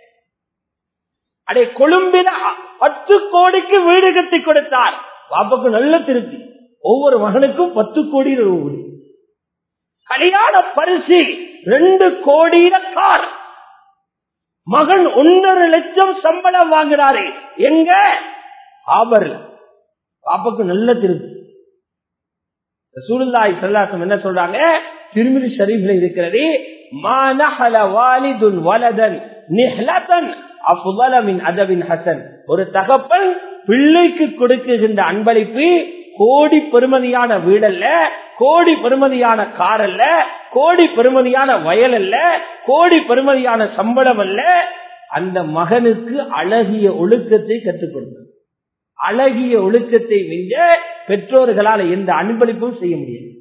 அடே கொழும்பில 10 கோடிக்கு வீடு கட்டி கொடுத்தார். பாப்பாக்கு நல்ல திருப்தி. ஒவ்வொரு மகனுக்கும் 10 கோடி ரூபாய். கல்யாண பரிசு 2 கோடியில கார். மகன் 1.5 லட்சம் சம்பளம் வாங்குறாரு. எங்க? ஆபர்ல. பாப்பாக்கு நல்ல திருப்தி. ரசூலுல்லாஹி ஸல்லல்லாஹு அலைஹி வஸல்லம் என்ன சொல்றாங்க? திர்மிதி ஷரீஃப்ல இருக்கிறது, மா நஹல வாலிதுன் வலதன் நிஹ்லதன் அஃதல மின் அதபின் ஹஸன். ஒரு தகப்பன் பிள்ளைக்கு கொடுக்கின்ற அன்பளிப்பு கோடி பெருமதியான வீடல்ல, கோடி பெருமதியான கார் அல்ல, கோடி பெருமதியான வயல் அல்ல, கோடி பெருமதியான சம்பளம் அல்ல. அந்த மகனுக்கு அழகிய ஒழுக்கத்தை கற்றுக் கொடுத்தார். அழகிய ஒழுக்கத்தை மிஞ்ச பெற்றோர்களால் எந்த அன்பளிப்பும் செய்ய முடியாது.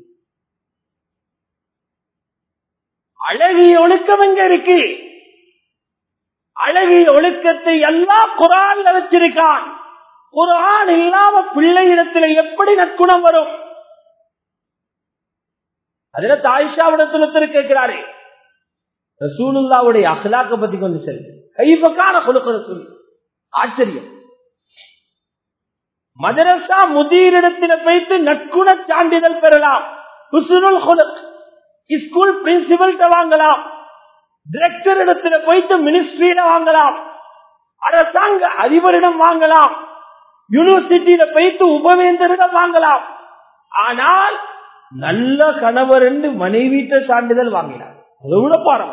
அழகிய ஒழுக்கம் எங்க இருக்கு? அழகிய ஒழுக்கத்தை எல்லாம் குர்ஆன்ல வச்சிருக்கான். குர்ஆன் இல்லாம பிள்ளையிடத்தில் எப்படி நற்குணம் வரும்? அதுல ஆயிஷாவிடத்தில் கேட்கிறாரு, ரசூலுல்லாஹ்வுடைய அஹ்லாக்க பத்தி கொஞ்சம் சொல்லுங்க. கைஃபகான குலுக ரசூல். ஆச்சரியம். மதரசா முதீரிடத்தில் போயிட்டு நற்குண சான்றிதழ் பெறலாம். ஹுஸ்னுல் குலுக். ஸ்கூல் பிரின்சிபல்கிட்ட வாங்கலாம். டிரெக்டர் இடத்துல போயிட்டு மினிஸ்ட்ரியில வாங்கலாம். அரசாங்க அதிபரிடம் வாங்கலாம். யூனிவர்சிட்டியில போயிட்டு உபவேந்தரிடம் வாங்கலாம். ஆனால் நல்ல கணவர் என்று மனைவிட்ட சான்றிதழ் வாங்கினார். அதோட பாருங்க,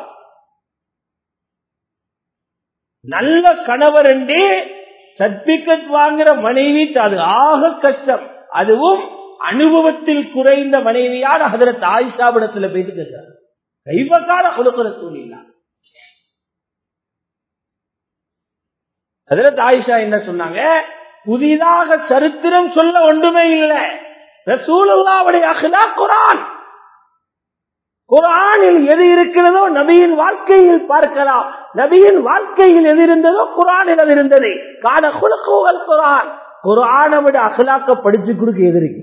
நல்ல கணவர் என்று சர்டிபிகேட் வாங்குற மனைவி அது ஆக கஷ்டம். அதுவும் அனுபவத்தில் குறைந்த மனைவியான ஹஜ்ரத் ஆயிஷாவிடத்தில் போயிட்டு கேட்கிறார். கைவகால கொடுக்கிற சூழ்நிலை. ஹஜ்ரத் ஆயிஷா என்ன சொன்னாங்க? புதிதாக சரித்திரம் சொல்ல ஒன்றுமே இல்லை. ரசூலுல்லாஹ்வுடைய அஹ்லாக் குர்ஆன். குர்ஆனில் எது இருக்கிறதோ நபியின் வாழ்க்கையில் பார்க்கலாம். நபியின் வாழ்க்கையில் எது இருந்ததோ குர்ஆனில் அது இருந்தது. கான குலுகுல் குர்ஆன். குர்ஆனை விட அஹ்லாக்க படிச்சு கொடுக்க எது இருக்கு?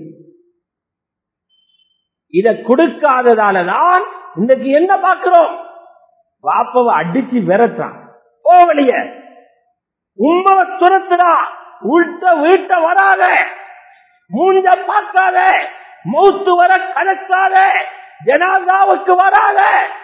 இத கொடுக்காததாலதான் இன்னைக்கு என்ன பார்க்கிறோம்? வாப்பவை அடிச்சு விரட்டான். போகலைய உண்மவை துரத்துடா. உள்ட வீட்டை வராத, மூஞ்ச பார்க்காத, மௌத்து வர கணக்காத, ஜனாதாவுக்கு வராத.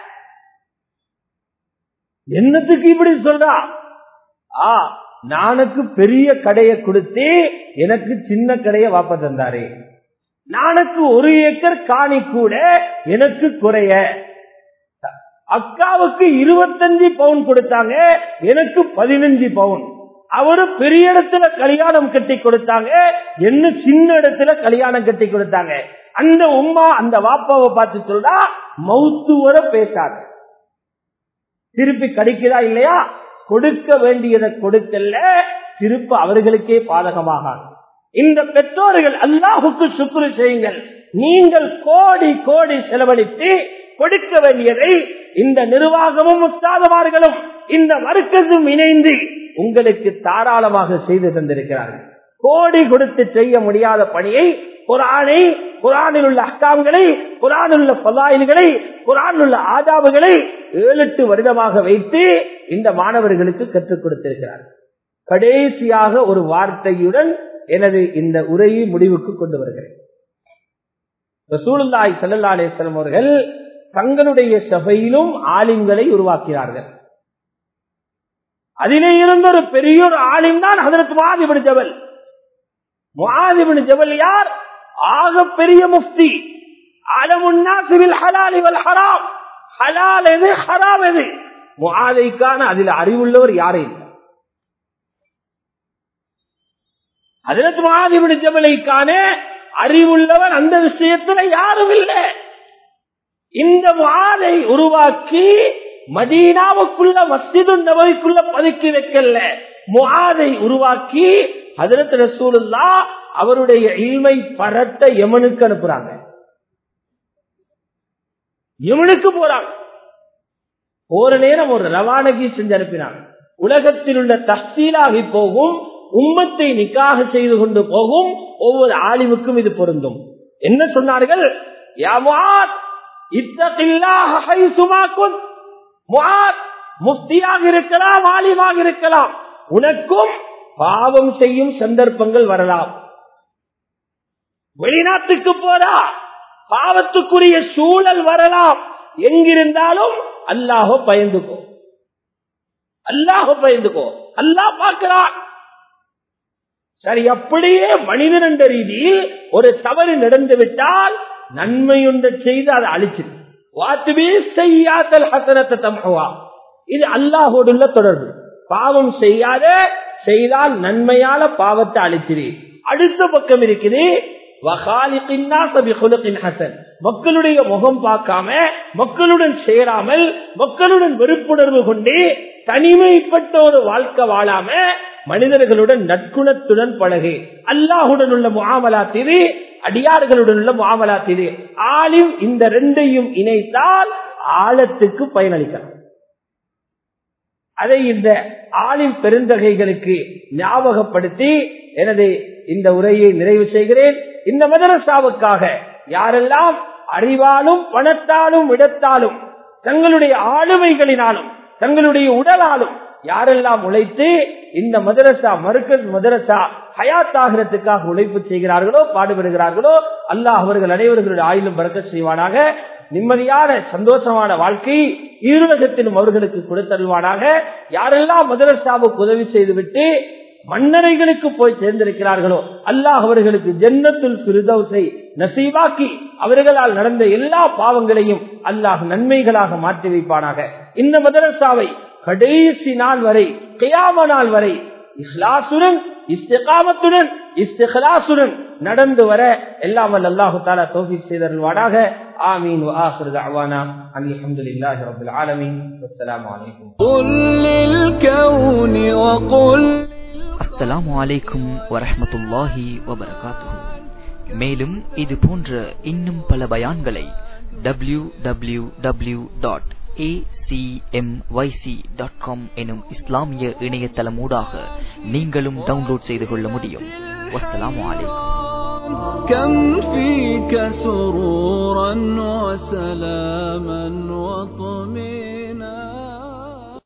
என்னத்துக்கு இப்படி சொல்றா? நானுக்கு பெரிய கடையை கொடுத்து எனக்கு சின்ன கடையை வாப்ப தந்தாரு. நானுக்கு 1 ஏக்கர் காணி கூட எனக்கு குறைய. அக்காவுக்கு 25 பவுன் கொடுத்தாங்க, எனக்கு 15 பவுன். அவரு பெரிய இடத்துல கல்யாணம் கட்டி கொடுத்தாங்க, என்ன சின்ன இடத்துல கல்யாணம் கட்டி கொடுத்தாங்க. அந்த உம்மா அந்த வாப்பாவை பார்த்து சொல்றா, மௌத்து வர பேசாத. திருப்பி கிடைக்கிறா இல்லையா? கொடுக்க வேண்டியதை கொடுக்கல, திருப்பி அவர்களுக்கே பாதகமாக. இந்த பெற்றோர்கள் அல்லாஹுக்கு சுக்ரு செய்யுங்கள். நீங்கள் கோடி கோடி செலவழித்து கொடுக்க வேண்டியதை இந்த நிர்வாகமும் உஸ்தாதுமார்களும் இந்த மர்க்கஸும் இணைந்து உங்களுக்கு தாராளமாக செய்து தந்திருக்கிறார்கள். கோடி கொடுத்து செய்ய முடியாத பணியை குர்ஆனை, குர்ஆனில் உள்ள அஹ்காம்களை, குர்ஆனில் உள்ள ஃபதாயில்களை, குர்ஆனில் உள்ள ஆதாபுகளை 7-8 வருடமாக வைத்து இந்த மாணவர்களுக்கு கற்றுக் கொடுத்திருக்கிறார்கள். கடைசியாக ஒரு வார்த்தையுடன் எனது இந்த உரையை முடிவுக்கு கொண்டு வருகிறேன். ரசூலுல்லாஹி ஸல்லல்லாஹு அலைஹி வஸல்லம் அவர்கள் தங்களுடைய சபையிலும் ஆலிம்களை உருவாக்கினார்கள். அதிலே இருந்த ஒரு பெரிய ஒரு ஆலிம் தான் ஹஜ்ரத் முஆத் இப்னு ஜபல். முஆத் இப்னு ஜபல் யார்? ஆக பெரிய முஃப்தி. அலமுன் நாஸ் பில் ஹலால் வல் ஹராம். ஹலால் எது, ஹராம் எது? முஆதைக்கான அதில் அறிவுள்ளவர் யாரே இல்லை. ஹஜ்ரத் முஆத் இப்னு ஜபலைக்கான அறிவுள்ளவர் அந்த விஷயத்துல யாரும் இல்லை. இந்த முஆதை உருவாக்கி மதீனாவுக்குள்ள மஸ்ஜிது நபவிக்குள்ள பதுக்கி வைக்கல. முஆதை உருவாக்கி ஹஜ்ரத் ரசூலுல்லாஹ் அவருடைய இல்மை பரட்ட யமனுக்கு அனுப்புறாங்க. யமனுக்கு போறாங்க. ஒரு நேரம் ஒரு ரவானகி செஞ்சு அனுப்பினாங்க. உலகத்தில் உள்ள தஃசீலாகி போகும், உம்மத்தை நிக்காக செய்து கொண்டு போகும் ஒவ்வொரு ஆலிமுக்கும் இது பொருந்தும். என்ன சொன்னார்கள்? யா முஆத், இத்தகில்லாஹ ஹைசுமா குன்த். முஆத் முஃப்தியாக இருக்கலாம், ஆலிமாக இருக்கலாம், உனக்கும் பாவம் செய்யும் சந்தர்ப்பங்கள் வரலாம். வெளிநாட்டுக்கு போறா, பாவத்துக்குரிய சூழல் வரலாம். எங்கிருந்தாலும் அல்லாஹ் பயந்துக்கோ, அல்லாஹ் பயந்துக்கோ, அல்லாஹ் பார்க்கிறான். சரி, அப்படியே மனிதன் என்ற ரீதியில் ஒரு தவறு நடந்து விட்டால் நன்மையொன்றை செய்து அதை அழிச்சிரு. இது அல்லாஹோடுள்ள தொடர்பு. பாவம் செய்யாத செய்தால் நன்மையால பாவத்தை அழிச்சிரு. அடுத்த பக்கம் இருக்குது, மக்களுடைய முகம் பார்க்காம, மக்களுடன் சேராமல், மக்களுடன் வெறுப்புணர்வு கொண்டு தனிமைப்பட்ட ஒரு வாழ்க்கை வாழாம மனிதர்களுடன் நற்குணத்துடன் பழகு. அல்லாஹுடன் உள்ள முஆமலாத் இது, அடியார்களுடன் உள்ள முஆமலாத் இது. ஆலிம் இந்த ரெண்டையும் இணைத்தால் ஆழத்துக்கு பயனளிக்கலாம். அதை இந்த ஆலிம் பெருந்தகைகளுக்கு ஞாபகப்படுத்தி எனது இந்த உரையை நிறைவு செய்கிறேன். இந்த மதரசாவுக்காக யாரெல்லாம் அறிவாலும் பணத்தாலும் இடத்தாலும் தங்களுடைய ஆளுமைகளினாலும் தங்களுடைய உடலாலும் யாரெல்லாம் உழைத்து இந்த மதரசா மர்கஸ் மதரசா ஹயாத் ஆகிறதுக்காக உழைப்பு செய்கிறார்களோ, பாடுபடுகிறார்களோ, அல்லாஹ் அவர்கள் அனைவர்களுடைய ஆயுளும் பரக்கத் செய்வானாக. நிம்மதியான சந்தோஷமான வாழ்க்கை ஈருலகத்திலும் அவர்களுக்கு கொடுத்தருவானாக. யாரெல்லாம் மதரசாவுக்கு உதவி செய்துவிட்டு மன்னரைகளுக்கு போய் சேர்ந்திருக்கிறார்களோ, அல்லாஹ் அவர்களுக்கு ஜன்னத்துல் ஃபிர்தௌஸை நசீபாக்கி அவர்களால் நடந்த எல்லா பாவங்களையும் அல்லாஹ் நன்மைகளாக மாற்றி வைப்பானாக. இந்த மதரசாவை கடைசி நாள் வரை, கியாம நாள் வரை இஹ்லாசுடன், இஸ்திகாமத்துடன், இஸ்திக்லாசுடன் நடந்து வர எல்லாம் வல்ல அல்லாஹ் தஆலா தௌஃபீக் செய்தருள்வானாக. ஆமீன். வ ஆகிரு தஅவானா அல்ஹம்துலில்லாஹி ரப்பில் ஆலமீன். வஸ்ஸலாமு அலைக்கும். குல் லில் கௌனி வ குல். அஸ்ஸலாமு அலைக்கும் வரஹ்மத்துல்லாஹி வபரகாத்துஹு. மேலும் இது போன்ற இன்னும் பல பயான்களை www.acmyc.com எனும் இஸ்லாமிய இணையதளமூடாக நீங்களும் டவுன்லோட் செய்து கொள்ள முடியும். வஸ்ஸலாமு அலைக்கும். كم فيك سرورا وسلاما وطمئنا